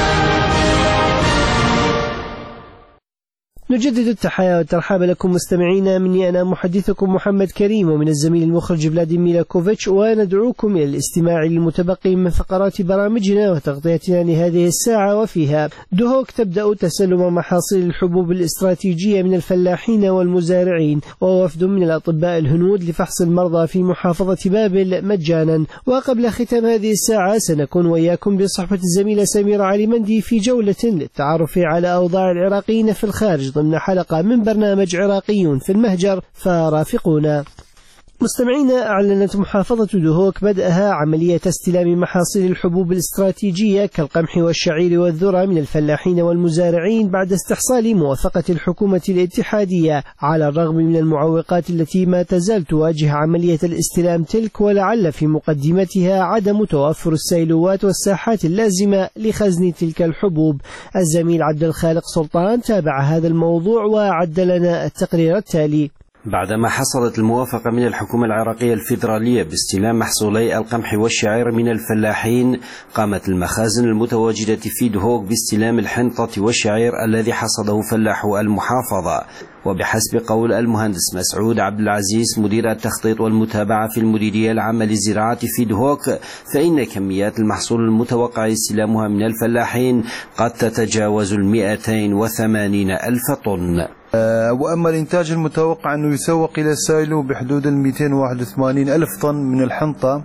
نجدد التحية والترحاب لكم مستمعينا، مني أنا محدثكم محمد كريم ومن الزميل المخرج فلاديمير ميلاكوفيتش، وندعوكم إلى الاستماع للمتبقي من فقرات برامجنا وتغطيتنا لهذه الساعة. وفيها دهوك تبدأ تسلم محاصيل الحبوب الاستراتيجية من الفلاحين والمزارعين، ووفد من الأطباء الهنود لفحص المرضى في محافظة بابل مجانا. وقبل ختام هذه الساعة سنكون وإياكم بصحبة الزميلة سميرة علي مندي في جولة للتعرف على أوضاع العراقيين في الخارج ضمن حلقة من برنامج عراقيون في المهجر، فرافقونا. مستمعينا، أعلنت محافظة دهوك بدأها عملية استلام محاصيل الحبوب الاستراتيجية كالقمح والشعير والذرة من الفلاحين والمزارعين بعد استحصال موافقة الحكومة الاتحادية، على الرغم من المعوقات التي ما تزال تواجه عملية الاستلام تلك، ولعل في مقدمتها عدم توافر السيلوات والساحات اللازمة لخزن تلك الحبوب. الزميل عبد الخالق سلطان تابع هذا الموضوع وعد لنا التقرير التالي. بعدما حصلت الموافقة من الحكومة العراقية الفيدرالية باستلام محصولي القمح والشعير من الفلاحين، قامت المخازن المتواجدة في دهوك باستلام الحنطة والشعير الذي حصده فلاحو المحافظة. وبحسب قول المهندس مسعود عبد العزيز مدير التخطيط والمتابعة في المديرية العامة للزراعة في دهوك، فإن كميات المحصول المتوقع استلامها من الفلاحين قد تتجاوز المئتين وثمانين ألف طن. وأما الإنتاج المتوقع أنه يسوق إلى السايلو بحدود المئتين وواحد وثمانين ألف طن من الحنطة،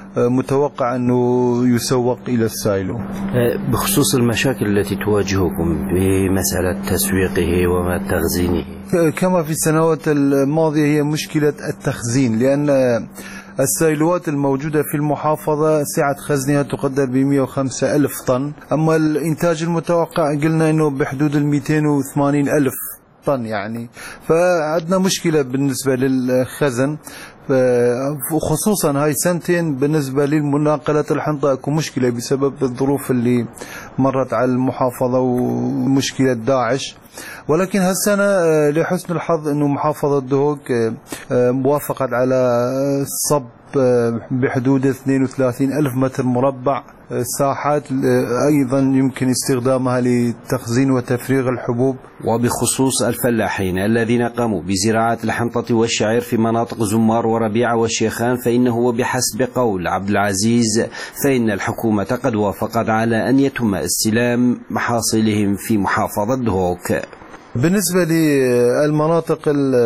متوقع أنه يسوق إلى السايلو. بخصوص المشاكل التي تواجهكم بمسألة تسويقه وتخزينه، كما في السنوات الماضية هي مشكلة التخزين، لأن السيلوات الموجودة في المحافظة سعة خزنها تقدر ب مئة وخمسة ألف طن، أما الإنتاج المتوقع قلنا أنه بحدود المئتين وثمانين ألف طن، يعني فعندنا مشكلة بالنسبة للخزن، وخصوصا هاي سنتين بالنسبة للمناقلة الحنطة اكو مشكلة بسبب الظروف اللي مرت على المحافظة ومشكلة داعش. ولكن هالسنة لحسن الحظ انه محافظة دهوك موافقت على صب بحدود اثنين وثلاثين ألف متر مربع ساحات أيضا يمكن استخدامها لتخزين وتفريغ الحبوب. وبخصوص الفلاحين الذين قاموا بزراعة الحنطة والشعير في مناطق زمار وربيعة والشيخان، فإنه وبحسب قول عبد العزيز فإن الحكومة قد وافقت على أن يتم استلام محاصيلهم في محافظة دهوك. بالنسبة للمناطق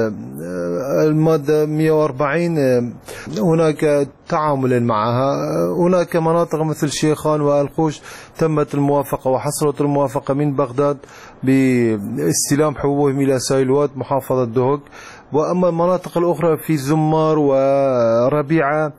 المادة مئة وأربعين هناك تعامل معها، هناك مناطق مثل شيخان والخوش تمت الموافقة وحصلت الموافقة من بغداد باستلام حبوبهم إلى سايلوات محافظة دهوك. وأما المناطق الأخرى في زمار وربيعة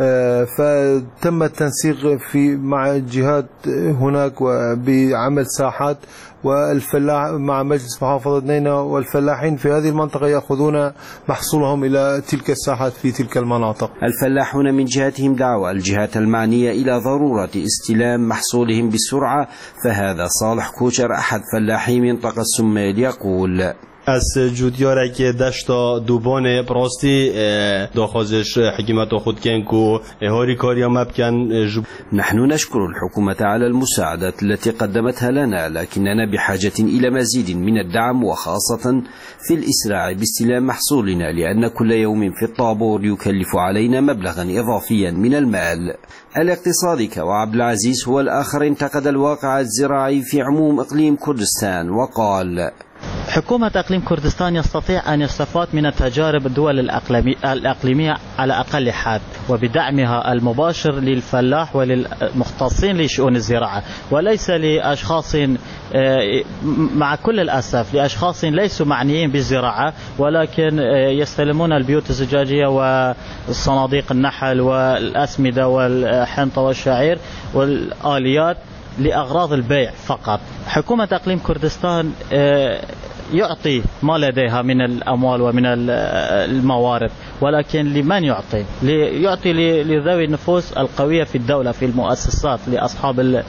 فتم التنسيق في مع الجهات هناك بعمل ساحات، والفلاح مع مجلس محافظة نينا والفلاحين في هذه المنطقة يأخذون محصولهم إلى تلك الساحات في تلك المناطق. الفلاحون من جهتهم دعوا الجهات المعنية إلى ضرورة استلام محصولهم بسرعة، فهذا صالح كوشر أحد فلاحي منطقة السميل يقول: از جودیارک دشتا دوبان براستی داخوزش حكومة خود كنكو هوري كاريا مبكن. نحن نشكر الحكومة على المساعدات التي قدمتها لنا، لكننا بحاجة إلى مزيد من الدعم، وخاصة في الإسراع باستلام محصولنا، لأن كل يوم في الطابور يكلف علينا مبلغا إضافيا من المال. الاقتصادي كوعبد العزيز هو الآخر انتقد الواقع الزراعي في عموم إقليم كردستان وقال: حكومة إقليم كردستان يستطيع أن يستفاد من التجارب الدول الأقليمية على أقل حد، وبدعمها المباشر للفلاح وللمختصين لشؤون الزراعة، وليس لأشخاص، مع كل الأسف، لأشخاص ليسوا معنيين بالزراعة ولكن يستلمون البيوت الزجاجية والصناديق النحل والأسمدة والحنطة والشعير والآليات لأغراض البيع فقط. حكومة إقليم كردستان يعطي ما لديها من الأموال ومن الموارد، ولكن لمن يعطي؟ يعطي لذوي النفوس القوية في الدولة، في المؤسسات، لأصحاب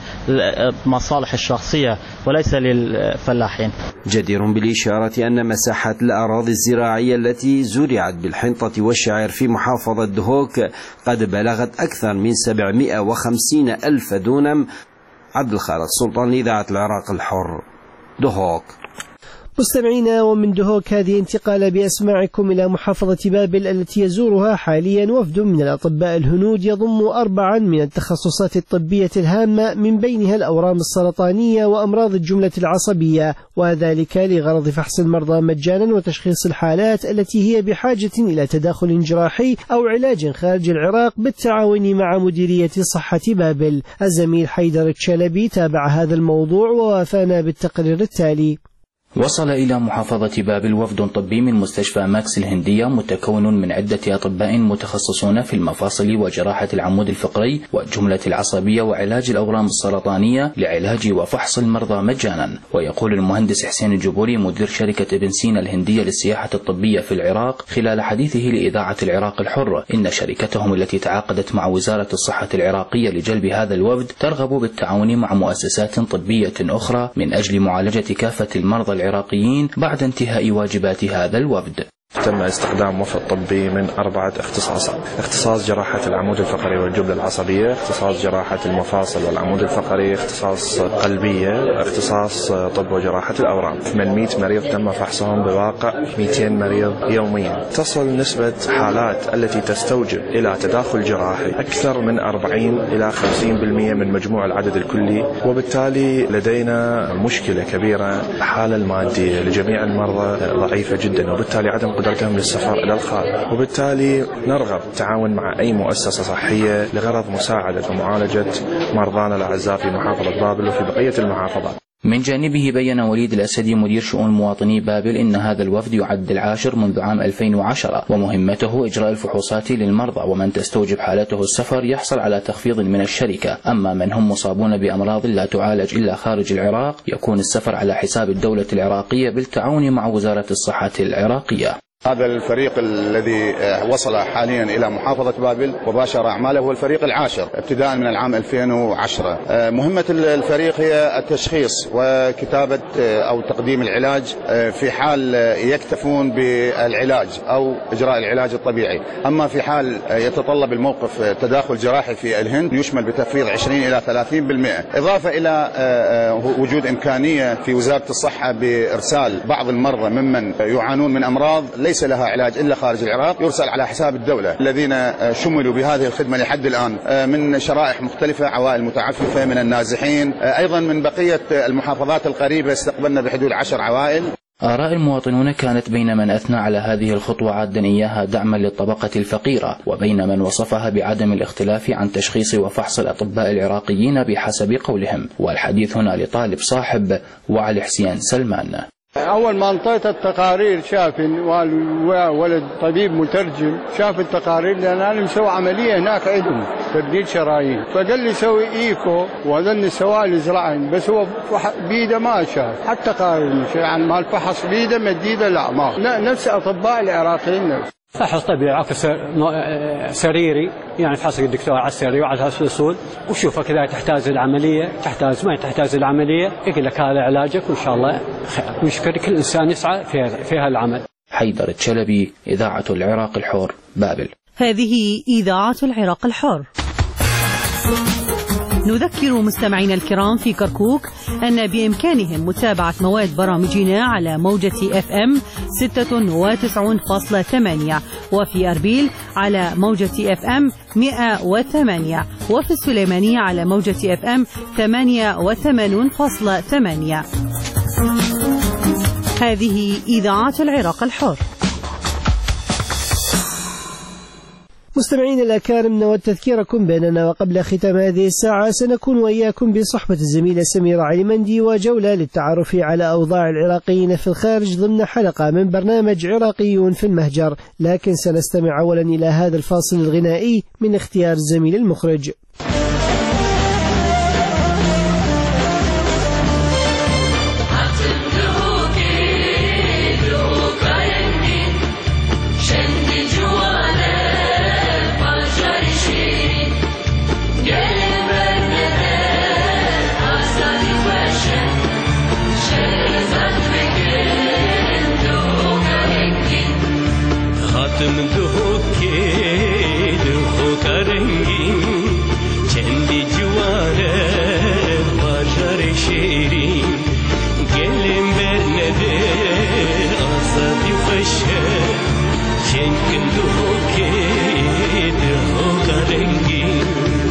المصالح الشخصية، وليس للفلاحين. جدير بالإشارة أن مساحات الأراضي الزراعية التي زرعت بالحنطة والشعير في محافظة دهوك قد بلغت أكثر من سبعمائة وخمسين ألف دونم. عبد الخالق سلطان لإذاعة العراق الحر، دهوك. مستمعينا، ومن دهوك هذه انتقال بأسماعكم إلى محافظة بابل التي يزورها حاليا وفد من الأطباء الهنود يضم أربعا من التخصصات الطبية الهامة، من بينها الأورام السرطانية وأمراض الجملة العصبية، وذلك لغرض فحص المرضى مجانا وتشخيص الحالات التي هي بحاجة إلى تدخل جراحي أو علاج خارج العراق بالتعاون مع مديرية صحة بابل. الزميل حيدر الشلبي تابع هذا الموضوع ووافانا بالتقرير التالي. وصل إلى محافظة بابل وفد طبي من مستشفى ماكس الهندية متكون من عدة أطباء متخصصون في المفاصل وجراحة العمود الفقري والجملة العصبية وعلاج الأورام السرطانية لعلاج وفحص المرضى مجانا. ويقول المهندس حسين الجبوري مدير شركة ابن سينا الهندية للسياحة الطبية في العراق خلال حديثه لإذاعة العراق الحر إن شركتهم التي تعاقدت مع وزارة الصحة العراقية لجلب هذا الوفد ترغب بالتعاون مع مؤسسات طبية أخرى من أجل معالجة كافة المرضى العراقيين بعد انتهاء واجبات هذا الوفد. تم استخدام وفد طبي من أربعة اختصاصات: اختصاص جراحة العمود الفقري والجملة العصبية، اختصاص جراحة المفاصل والعمود الفقري، اختصاص قلبية، اختصاص طب وجراحة الأورام. ثمانمائة مريض تم فحصهم بواقع مئتين مريض يوميا. تصل نسبة حالات التي تستوجب إلى تداخل جراحي أكثر من أربعين إلى خمسين بالمئة من مجموع العدد الكلي، وبالتالي لدينا مشكلة كبيرة. الحالة المادية لجميع المرضى ضعيفة جدا، وبالتالي عدم قدرتهم للسفر إلى الخارج، وبالتالي نرغب التعاون مع أي مؤسسة صحية لغرض مساعدة ومعالجة مرضانا الأعزاء في محافظة بابل وفي بقية المحافظات. من جانبه بيّن وليد الأسدي مدير شؤون مواطني بابل إن هذا الوفد يعد العاشر منذ عام ألفين وعشرة، ومهمته إجراء الفحوصات للمرضى، ومن تستوجب حالته السفر يحصل على تخفيض من الشركة. أما من هم مصابون بأمراض لا تعالج إلا خارج العراق يكون السفر على حساب الدولة العراقية بالتعاون مع وزارة الصحة العراقية. هذا الفريق الذي وصل حاليا إلى محافظة بابل وباشر أعماله هو الفريق العاشر ابتداء من العام ألفين وعشرة. مهمة الفريق هي التشخيص وكتابة أو تقديم العلاج في حال يكتفون بالعلاج أو إجراء العلاج الطبيعي. أما في حال يتطلب الموقف تداخل جراحي في الهند يشمل بتخفيض عشرين إلى ثلاثين بالمئة، إضافة إلى وجود إمكانية في وزارة الصحة بإرسال بعض المرضى ممن يعانون من أمراض ليس لها علاج إلا خارج العراق يرسل على حساب الدولة. الذين شملوا بهذه الخدمة لحد الآن من شرائح مختلفة، عوائل متعففة من النازحين، أيضا من بقية المحافظات القريبة استقبلنا بحدود عشر عوائل. آراء المواطنون كانت بين من أثنى على هذه الخطوة عدا إياها دعما للطبقة الفقيرة، وبين من وصفها بعدم الاختلاف عن تشخيص وفحص الأطباء العراقيين بحسب قولهم. والحديث هنا لطالب صاحب وعلي حسين سلمان. أول ما انطيت التقارير شاف ولد طبيب مترجم شاف التقارير لأن أنا مسوي عملية هناك عندهم تبديل شرايين، فقال لي سوي إيكو وهذا سواه الزراعين، بس هو بيده ما شاف حتى تقارير يعني مال فحص بيده مديده لا ما لا نفس أطباء العراقيين نفس. فحص طبيعي عكس سريري، يعني فحص الدكتور على السرير وعلى هذا الأصول وشوفك إذا تحتاج العملية تحتاج ما تحتاج العملية يقول لك هذا علاجك وإن شاء الله خير. ويشكر كل إنسان يسعى في في هالعمل. حيدر الشلبي، إذاعة العراق الحر، بابل. هذه إذاعة العراق الحر. نذكر مستمعينا الكرام في كركوك أن بإمكانهم متابعة مواد برامجنا على موجة اف ام ستة وتسعين فاصلة ثمانية، وفي أربيل على موجة اف ام مئة وثمانية، وفي السليمانية على موجة اف ام ثمانية وثمانين فاصلة ثمانية. هذه إذاعة العراق الحر. مستمعين الأكارم، نود تذكيركم بأننا وقبل ختام هذه الساعة سنكون وإياكم بصحبة الزميلة سميرة علمندي وجولة للتعرف على أوضاع العراقيين في الخارج ضمن حلقة من برنامج عراقيون في المهجر، لكن سنستمع أولا إلى هذا الفاصل الغنائي من اختيار الزميل المخرج. من دهوكي دهوك رنگين چندی جوانه باشار شیرین گلم برنده آزادی فشه چنکن دهوکي دهوک رنگين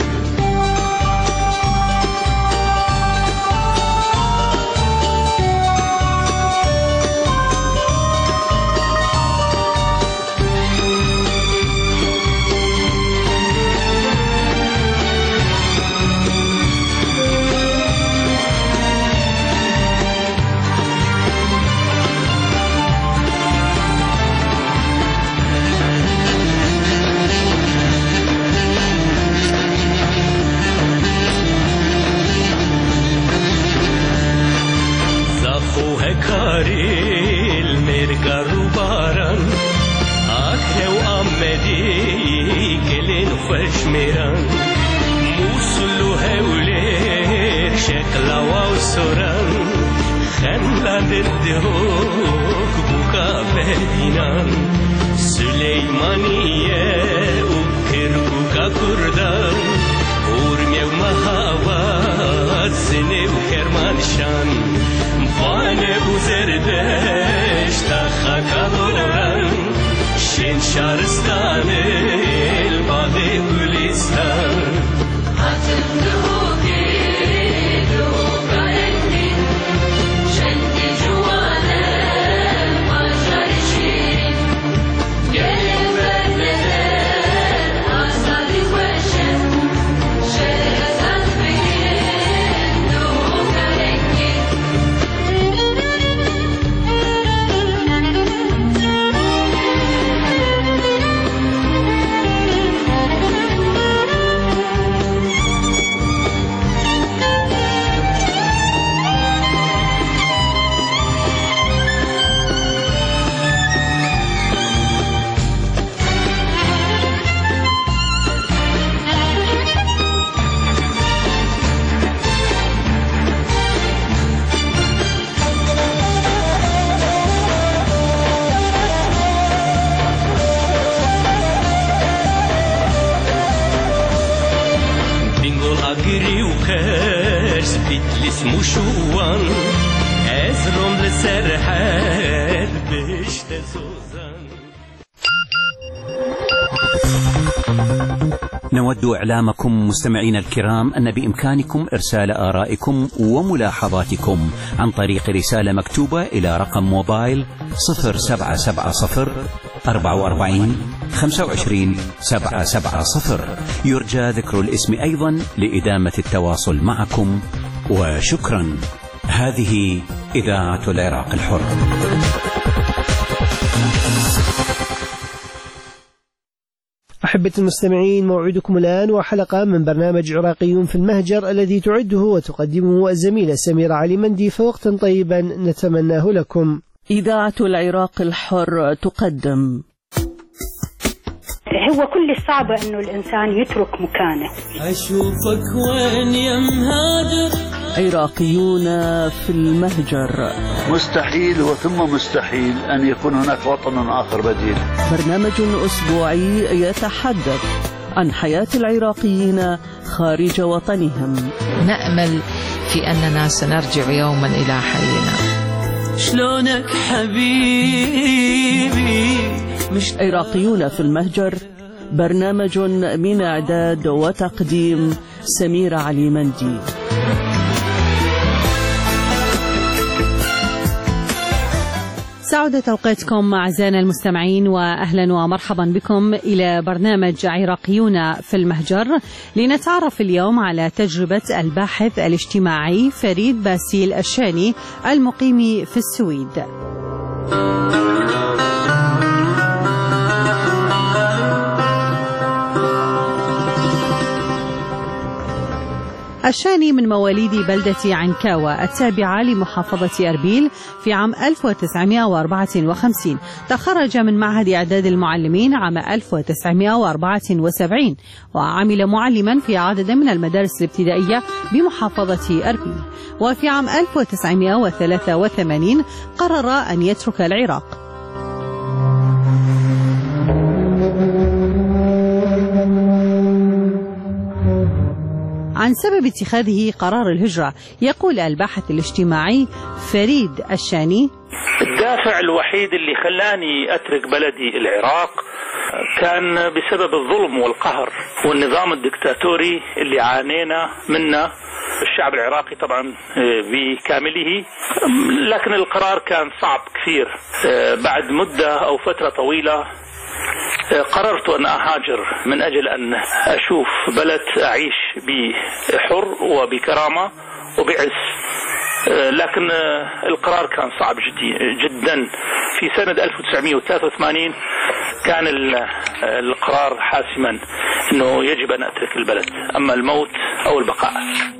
کاریل مرگارو باران آخر و آمدی گلین خوش میران موسلو هولیر شکلا و سران خندان دهوک بوکا بدینان سلیمانیه و کرکوکا کردان اورمی و مهاوات سنه و کرمانشان وانه بزردش تا خاکا دوران شین شارستان الباد گلستان حتم دهوکی دهوکا رنگین شندی جوانه باشار شیرین گلیم برنده آزادی خوشه شرزت بگین دهوکا رنگین مشوان از رمل سرحد بهشت سوزان. نود إعلامكم مستمعين الكرام أن بإمكانكم إرسال آرائكم وملاحظاتكم عن طريق رسالة مكتوبة إلى رقم موبايل صفر سبعة سبعة صفر أربعة وأربعين خمسة وعشرين سبعة سبعة صفر. يرجى ذكر الاسم أيضا لإدامة التواصل معكم، وشكرا. هذه إذاعة العراق الحر. أحبة المستمعين، موعدكم الآن وحلقة من برنامج عراقيون في المهجر الذي تعده وتقدمه الزميلة سميرة علمندي، فوقتا طيبا نتمناه لكم. إذاعة العراق الحر تقدم هو كل صعب انه الانسان يترك مكانه. اشوفك وين يا مهاجر. عراقيون في المهجر. مستحيل وثم مستحيل ان يكون هناك وطن اخر بديل. برنامج اسبوعي يتحدث عن حياة العراقيين خارج وطنهم. نأمل في أننا سنرجع يوما إلى حينا. شلونك حبيبي. مش عراقيون في المهجر، برنامج من إعداد وتقديم سميرة علي مندي. سعودة أوقاتكم أعزائنا المستمعين، وأهلا ومرحبا بكم إلى برنامج عراقيون في المهجر، لنتعرف اليوم على تجربة الباحث الاجتماعي فريد باسيل الشاني المقيم في السويد. الشاني من مواليد بلدة عنكاوة التابعة لمحافظة أربيل في عام ألف وتسعمائة وأربعة وخمسين. تخرج من معهد إعداد المعلمين عام ألف وتسعمائة وأربعة وسبعين، وعمل معلما في عدد من المدارس الابتدائية بمحافظة أربيل. وفي عام ألف وتسعمائة وثلاثة وثمانين قرر أن يترك العراق. عن سبب اتخاذه قرار الهجرة يقول الباحث الاجتماعي فريد الشاني: الدافع الوحيد اللي خلاني أترك بلدي العراق كان بسبب الظلم والقهر والنظام الدكتاتوري اللي عانينا منه الشعب العراقي طبعا بكامله. لكن القرار كان صعب كثير. بعد مدة أو فترة طويلة قررت أن أهاجر من أجل أن أشوف بلد أعيش بحر وبكرامة وبعز. لكن القرار كان صعب جدا. في سنة ألف وتسعمائة وثلاثة وثمانين كان القرار حاسما أنه يجب أن أترك البلد، أما الموت أو البقاء.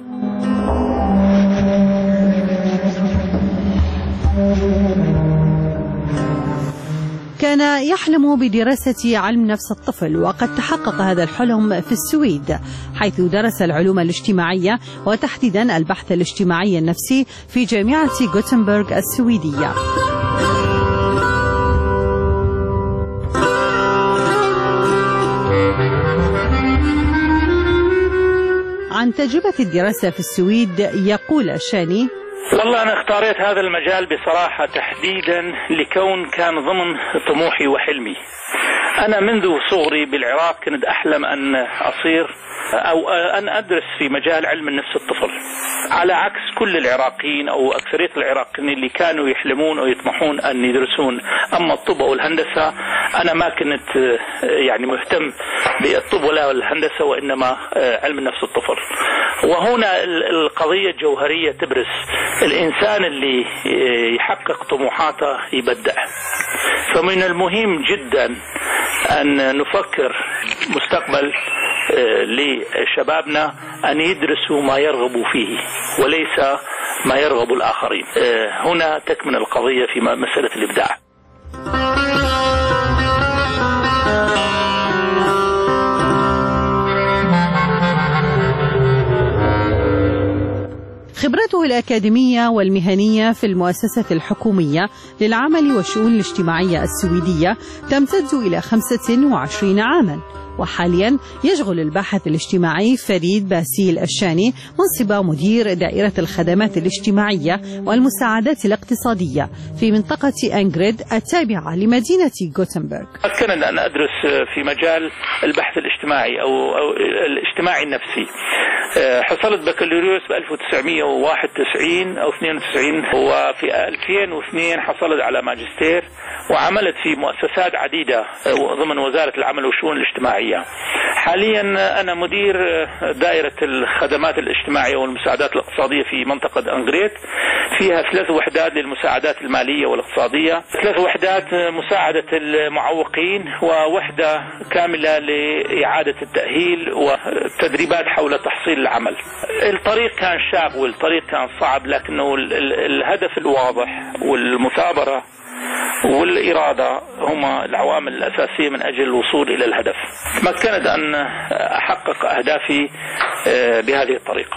كان يحلم بدراسة علم نفس الطفل، وقد تحقق هذا الحلم في السويد، حيث درس العلوم الاجتماعية وتحديدا البحث الاجتماعي النفسي في جامعة غوتنبرغ السويدية. عن تجربة الدراسة في السويد يقول الشاني: والله أنا اختاريت هذا المجال بصراحة تحديدا لكون كان ضمن طموحي وحلمي. أنا منذ صغري بالعراق كنت أحلم أن أصير أو أن أدرس في مجال علم النفس الطفل، على عكس كل العراقيين أو أكثرية العراقيين اللي كانوا يحلمون أو يطمحون أن يدرسون أما الطب أو الهندسة. أنا ما كنت يعني مهتم بالطب ولا الهندسة، وإنما علم النفس الطفل. وهنا القضية الجوهرية تبرز: الإنسان اللي يحقق طموحاته يبدع. فمن المهم جدا أن نفكر مستقبل لشبابنا أن يدرسوا ما يرغبوا فيه وليس ما يرغب الآخرين. هنا تكمن القضية في مسألة الإبداع. خبرته الأكاديمية والمهنية في المؤسسة الحكومية للعمل والشؤون الاجتماعية السويدية تمتد إلى خمسة وعشرين عاما، وحاليا يشغل الباحث الاجتماعي فريد باسيل الشاني منصب مدير دائرة الخدمات الاجتماعية والمساعدات الاقتصادية في منطقة أنغريد التابعة لمدينة غوتنبرغ. أمكنني أن أدرس في مجال البحث الاجتماعي أو, أو الاجتماعي النفسي. حصلت بكالوريوس ب ألف وتسعمائة وواحد وتسعين أو اثنين وتسعين، وفي ألفين واثنين حصلت على ماجستير، وعملت في مؤسسات عديدة ضمن وزارة العمل والشؤون الاجتماعية. حاليا أنا مدير دائرة الخدمات الاجتماعية والمساعدات الاقتصادية في منطقة أنغريد، فيها ثلاث وحدات للمساعدات المالية والاقتصادية، ثلاث وحدات مساعدة المعوقين، ووحدة كاملة لإعادة التأهيل وتدريبات حول تحصيل العمل. الطريق كان شاق والطريق كان صعب، لكنه الهدف الواضح والمثابرة والإرادة هما العوامل الأساسية من أجل الوصول إلى الهدف. تمكنت أن أحقق أهدافي بهذه الطريقة.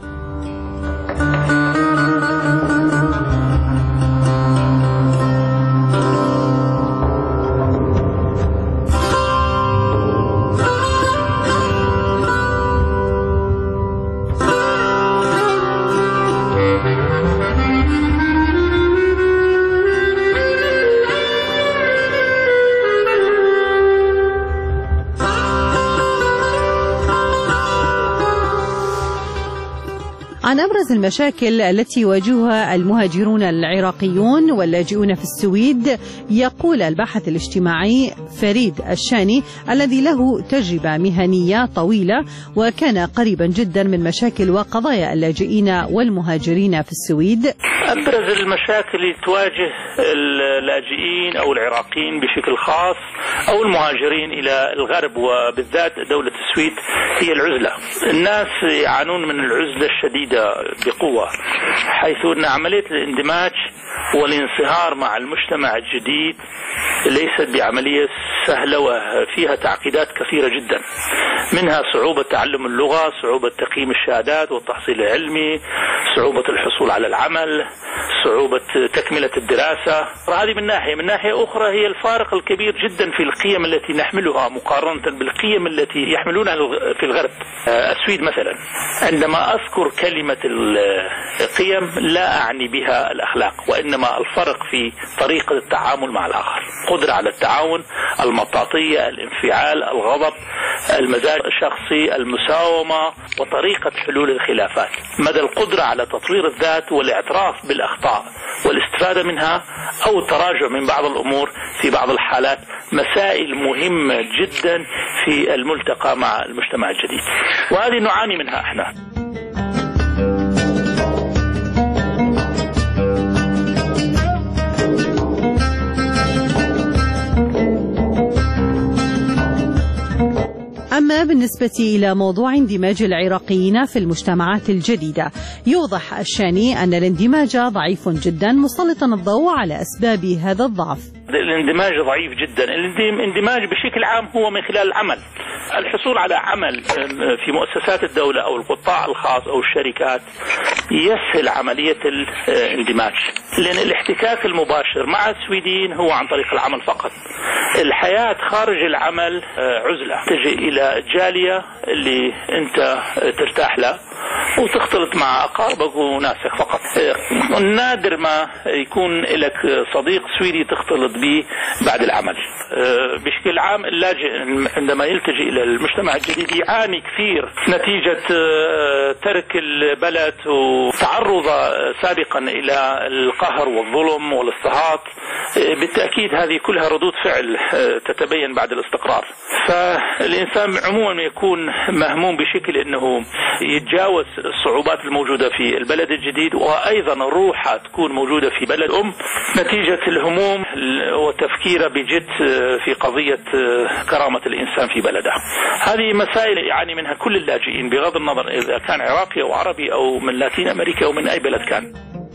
عن أبرز المشاكل التي يواجهها المهاجرون العراقيون واللاجئون في السويد يقول الباحث الاجتماعي فريد الشاني الذي له تجربة مهنية طويلة وكان قريبا جدا من مشاكل وقضايا اللاجئين والمهاجرين في السويد. أبرز المشاكل اللي تواجه اللاجئين أو العراقيين بشكل خاص أو المهاجرين إلى الغرب وبالذات دولة السويد هي العزلة. الناس يعانون من العزلة الشديدة بقوة، حيث أن عملية الاندماج والانصهار مع المجتمع الجديد ليست بعملية سهلة وفيها تعقيدات كثيرة جدا، منها صعوبة تعلم اللغة، صعوبة تقييم الشهادات والتحصيل العلمي، صعوبة الحصول على العمل، صعوبة تكملة الدراسة. هذه من ناحية. من ناحية أخرى هي الفارق الكبير جدا في القيم التي نحملها مقارنة بالقيم التي يحملونها في الغرب. السويد مثلا، عندما أذكر كلمة القيم لا أعني بها الأخلاق، وإنما الفرق في طريقة التعامل مع الآخر، قدرة على التعاون، المطاطية، الانفعال، الغضب، المزاج الشخصي، المساومة، وطريقة حلول الخلافات، مدى القدرة على تطوير الذات والاعتراف بالأخطاء والاستفادة منها أو التراجع من بعض الأمور في بعض الحالات، مسائل مهمة جدا في الملتقى مع المجتمع الجديد، وهذه نعاني منها احنا. أما بالنسبة إلى موضوع اندماج العراقيين في المجتمعات الجديدة، يوضح الشاني أن الاندماج ضعيف جدا، مسلطا الضوء على أسباب هذا الضعف. الاندماج ضعيف جدا. الاندماج بشكل عام هو من خلال العمل، الحصول على عمل في مؤسسات الدولة أو القطاع الخاص أو الشركات يسهل عملية الاندماج، لأن الاحتكاك المباشر مع السويديين هو عن طريق العمل فقط. الحياة خارج العمل عزلة، تجي إلى جالية اللي أنت ترتاح له وتختلط مع أقاربك وناسك فقط. نادر ما يكون لك صديق سويدي تختلط به بعد العمل. بشكل عام اللاجئ عندما يلتجئ إلى المجتمع الجديد يعاني كثير نتيجة ترك البلد وتعرض سابقا إلى القهر والظلم والاضطهاد. بالتأكيد هذه كلها ردود فعل تتبين بعد الاستقرار. فالإنسان عموما يكون مهموم بشكل أنه يتجاوز الصعوبات الموجودة في البلد الجديد، وأيضا روحها تكون موجودة في بلد أم نتيجة الهموم وتفكيره بجد في قضية كرامة الإنسان في بلده. هذه مسائل يعاني منها كل اللاجئين بغض النظر إذا كان عراقي أو عربي أو من لاتين أمريكا أو من أي بلد كان.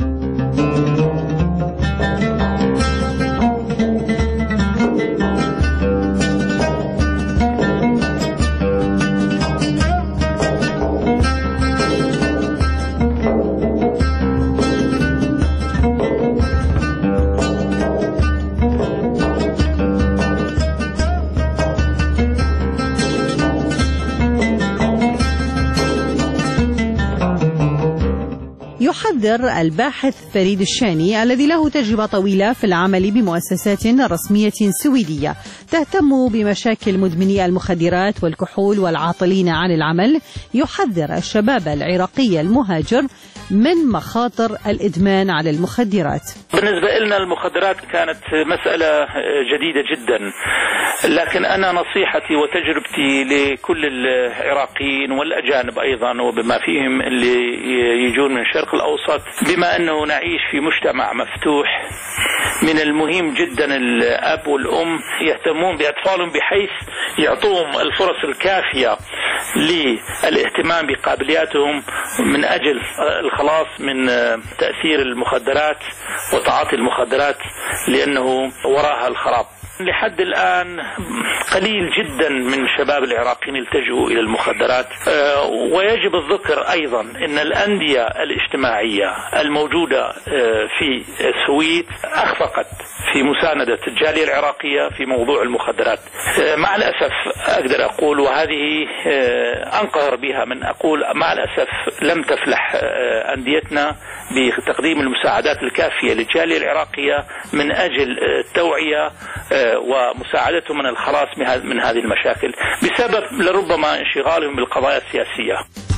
يحذر الباحث فريد الشاني الذي له تجربة طويلة في العمل بمؤسسات رسمية سويدية تهتم بمشاكل مدمني المخدرات والكحول والعاطلين عن العمل، يحذر الشباب العراقي المهاجر من مخاطر الإدمان على المخدرات. بالنسبة لنا المخدرات كانت مسألة جديدة جدا، لكن أنا نصيحتي وتجربتي لكل العراقيين والأجانب أيضا وبما فيهم اللي يجون من الشرق الأوسط، بما أنه نعيش في مجتمع مفتوح، من المهم جدا الأب والأم يهتمون بأطفالهم بحيث يعطوهم الفرص الكافية للاهتمام بقابلياتهم من أجل الخلاص من تأثير المخدرات وتعاطي المخدرات، لأنه وراها الخراب. لحد الآن قليل جدا من شباب العراقيين التجؤوا إلى المخدرات. ويجب الذكر أيضا أن الأندية الاجتماعية الموجودة في السويد أخفقت في مساندة الجالية العراقية في موضوع المخدرات. مع الأسف أقدر أقول، وهذه أنقهر بها من أقول مع الأسف، لم تفلح أنديتنا بتقديم المساعدات الكافية للجالية العراقية من أجل التوعية ومساعدتهم من الخلاص من هذه المشاكل بسبب لربما انشغالهم بالقضايا السياسية.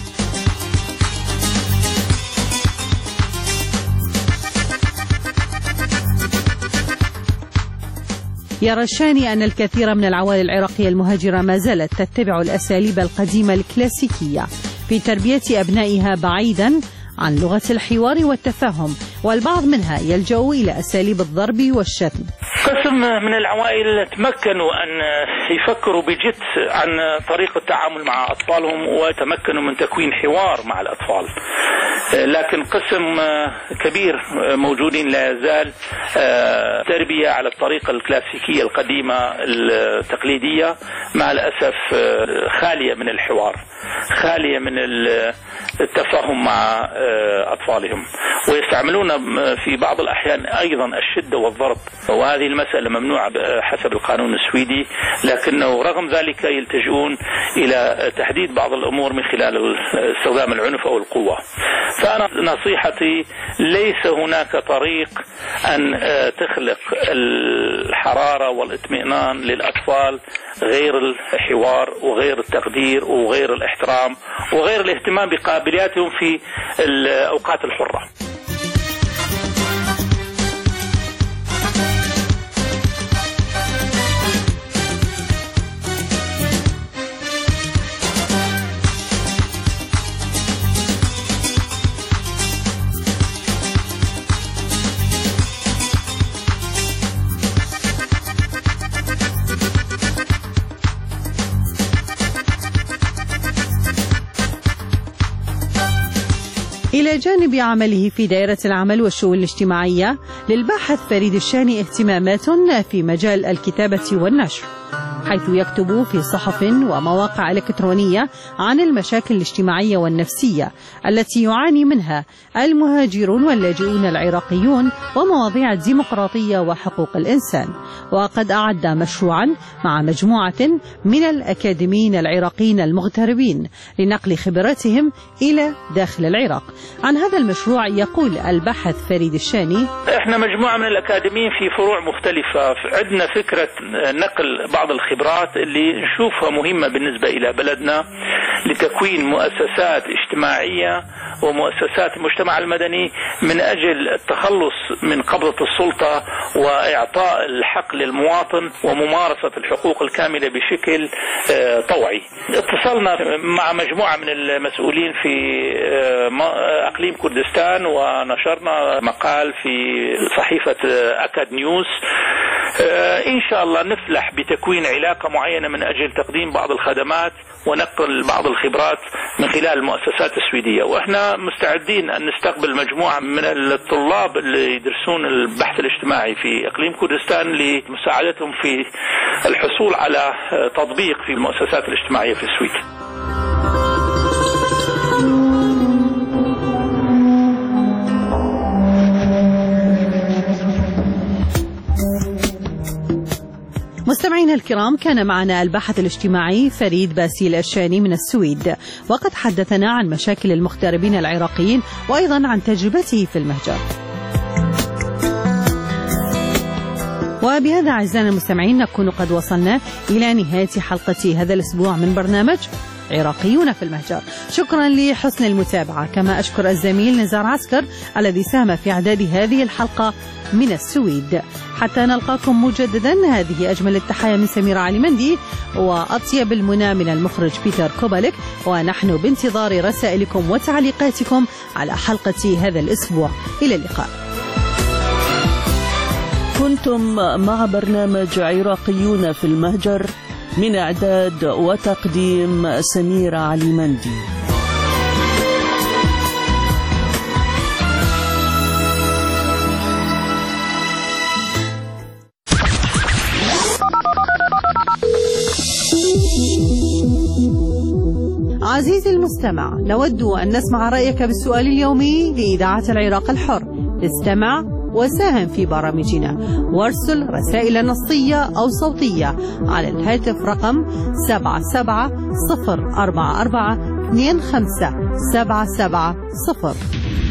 يرى الشاني أن الكثير من العوائل العراقية المهاجرة ما زالت تتبع الأساليب القديمة الكلاسيكية في تربية أبنائها بعيدا عن لغة الحوار والتفاهم، والبعض منها يلجأ إلى أساليب الضرب والشتم. قسم من العوائل تمكنوا أن يفكروا بجد عن طريقة التعامل مع أطفالهم وتمكنوا من تكوين حوار مع الأطفال، لكن قسم كبير موجودين لا يزال تربية على الطريقة الكلاسيكية القديمة التقليدية، مع الأسف خالية من الحوار، خالية من التفاهم مع أطفالهم، ويستعملون في بعض الأحيان أيضا الشدة والضرب، وهذه المسألة ممنوعة حسب القانون السويدي، لكنه رغم ذلك يلتجئون إلى تحديد بعض الأمور من خلال استخدام العنف أو القوة. فأنا نصيحتي ليس هناك طريق أن تخلق الحرارة والإطمئنان للأطفال غير الحوار وغير التقدير وغير الاحترام وغير الاهتمام بقابلياتهم في الأوقات الحرة. إلى جانب عمله في دائرة العمل والشؤون الاجتماعية، للباحث فريد الشاني اهتمامات في مجال الكتابة والنشر، حيث يكتب في صحف ومواقع إلكترونية عن المشاكل الاجتماعية والنفسية التي يعاني منها المهاجرون واللاجئون العراقيون ومواضيع الديمقراطية وحقوق الإنسان. وقد أعد مشروعا مع مجموعة من الأكاديميين العراقيين المغتربين لنقل خبراتهم إلى داخل العراق. عن هذا المشروع يقول الباحث فريد الشاني: احنا مجموعة من الأكاديميين في فروع مختلفة، عندنا فكرة نقل بعض الخبرات اللي نشوفها مهمة بالنسبة إلى بلدنا لتكوين مؤسسات اجتماعية ومؤسسات المجتمع المدني من أجل التخلص من قبضة السلطة وإعطاء الحق للمواطن وممارسة الحقوق الكاملة بشكل طوعي. اتصلنا مع مجموعة من المسؤولين في أقليم كردستان ونشرنا مقال في صحيفة أكاد نيوز. إن شاء الله نفلح بتكوين علاقة معينة من أجل تقديم بعض الخدمات ونقل بعض الخبرات من خلال المؤسسات السويدية، وإحنا مستعدين أن نستقبل مجموعة من الطلاب اللي يدرسون البحث الاجتماعي في إقليم كردستان لمساعدتهم في الحصول على تطبيق في المؤسسات الاجتماعية في السويد. مستمعينا الكرام، كان معنا الباحث الاجتماعي فريد باسيل الشاني من السويد، وقد حدثنا عن مشاكل المغتربين العراقيين وأيضا عن تجربته في المهجر. وبهذا أعزائنا المستمعين نكون قد وصلنا إلى نهاية حلقة هذا الأسبوع من برنامج عراقيون في المهجر. شكرا لحسن المتابعة، كما أشكر الزميل نزار عسكر الذي ساهم في إعداد هذه الحلقة من السويد. حتى نلقاكم مجددا، هذه أجمل التحايا من سميرة علي مندي وأطيب المنى من المخرج بيتر كوباليك، ونحن بانتظار رسائلكم وتعليقاتكم على حلقة هذا الأسبوع. إلى اللقاء. كنتم مع برنامج عراقيون في المهجر من إعداد وتقديم سميرة علي مندي. عزيزي المستمع، نود أن نسمع رأيك بالسؤال اليومي لإذاعة العراق الحر. استمع وساهم في برامجنا وارسل رسائل نصية أو صوتية على الهاتف رقم سبعة سبعة صفر أربعة أربعة اثنين خمسة سبعة سبعة صفر.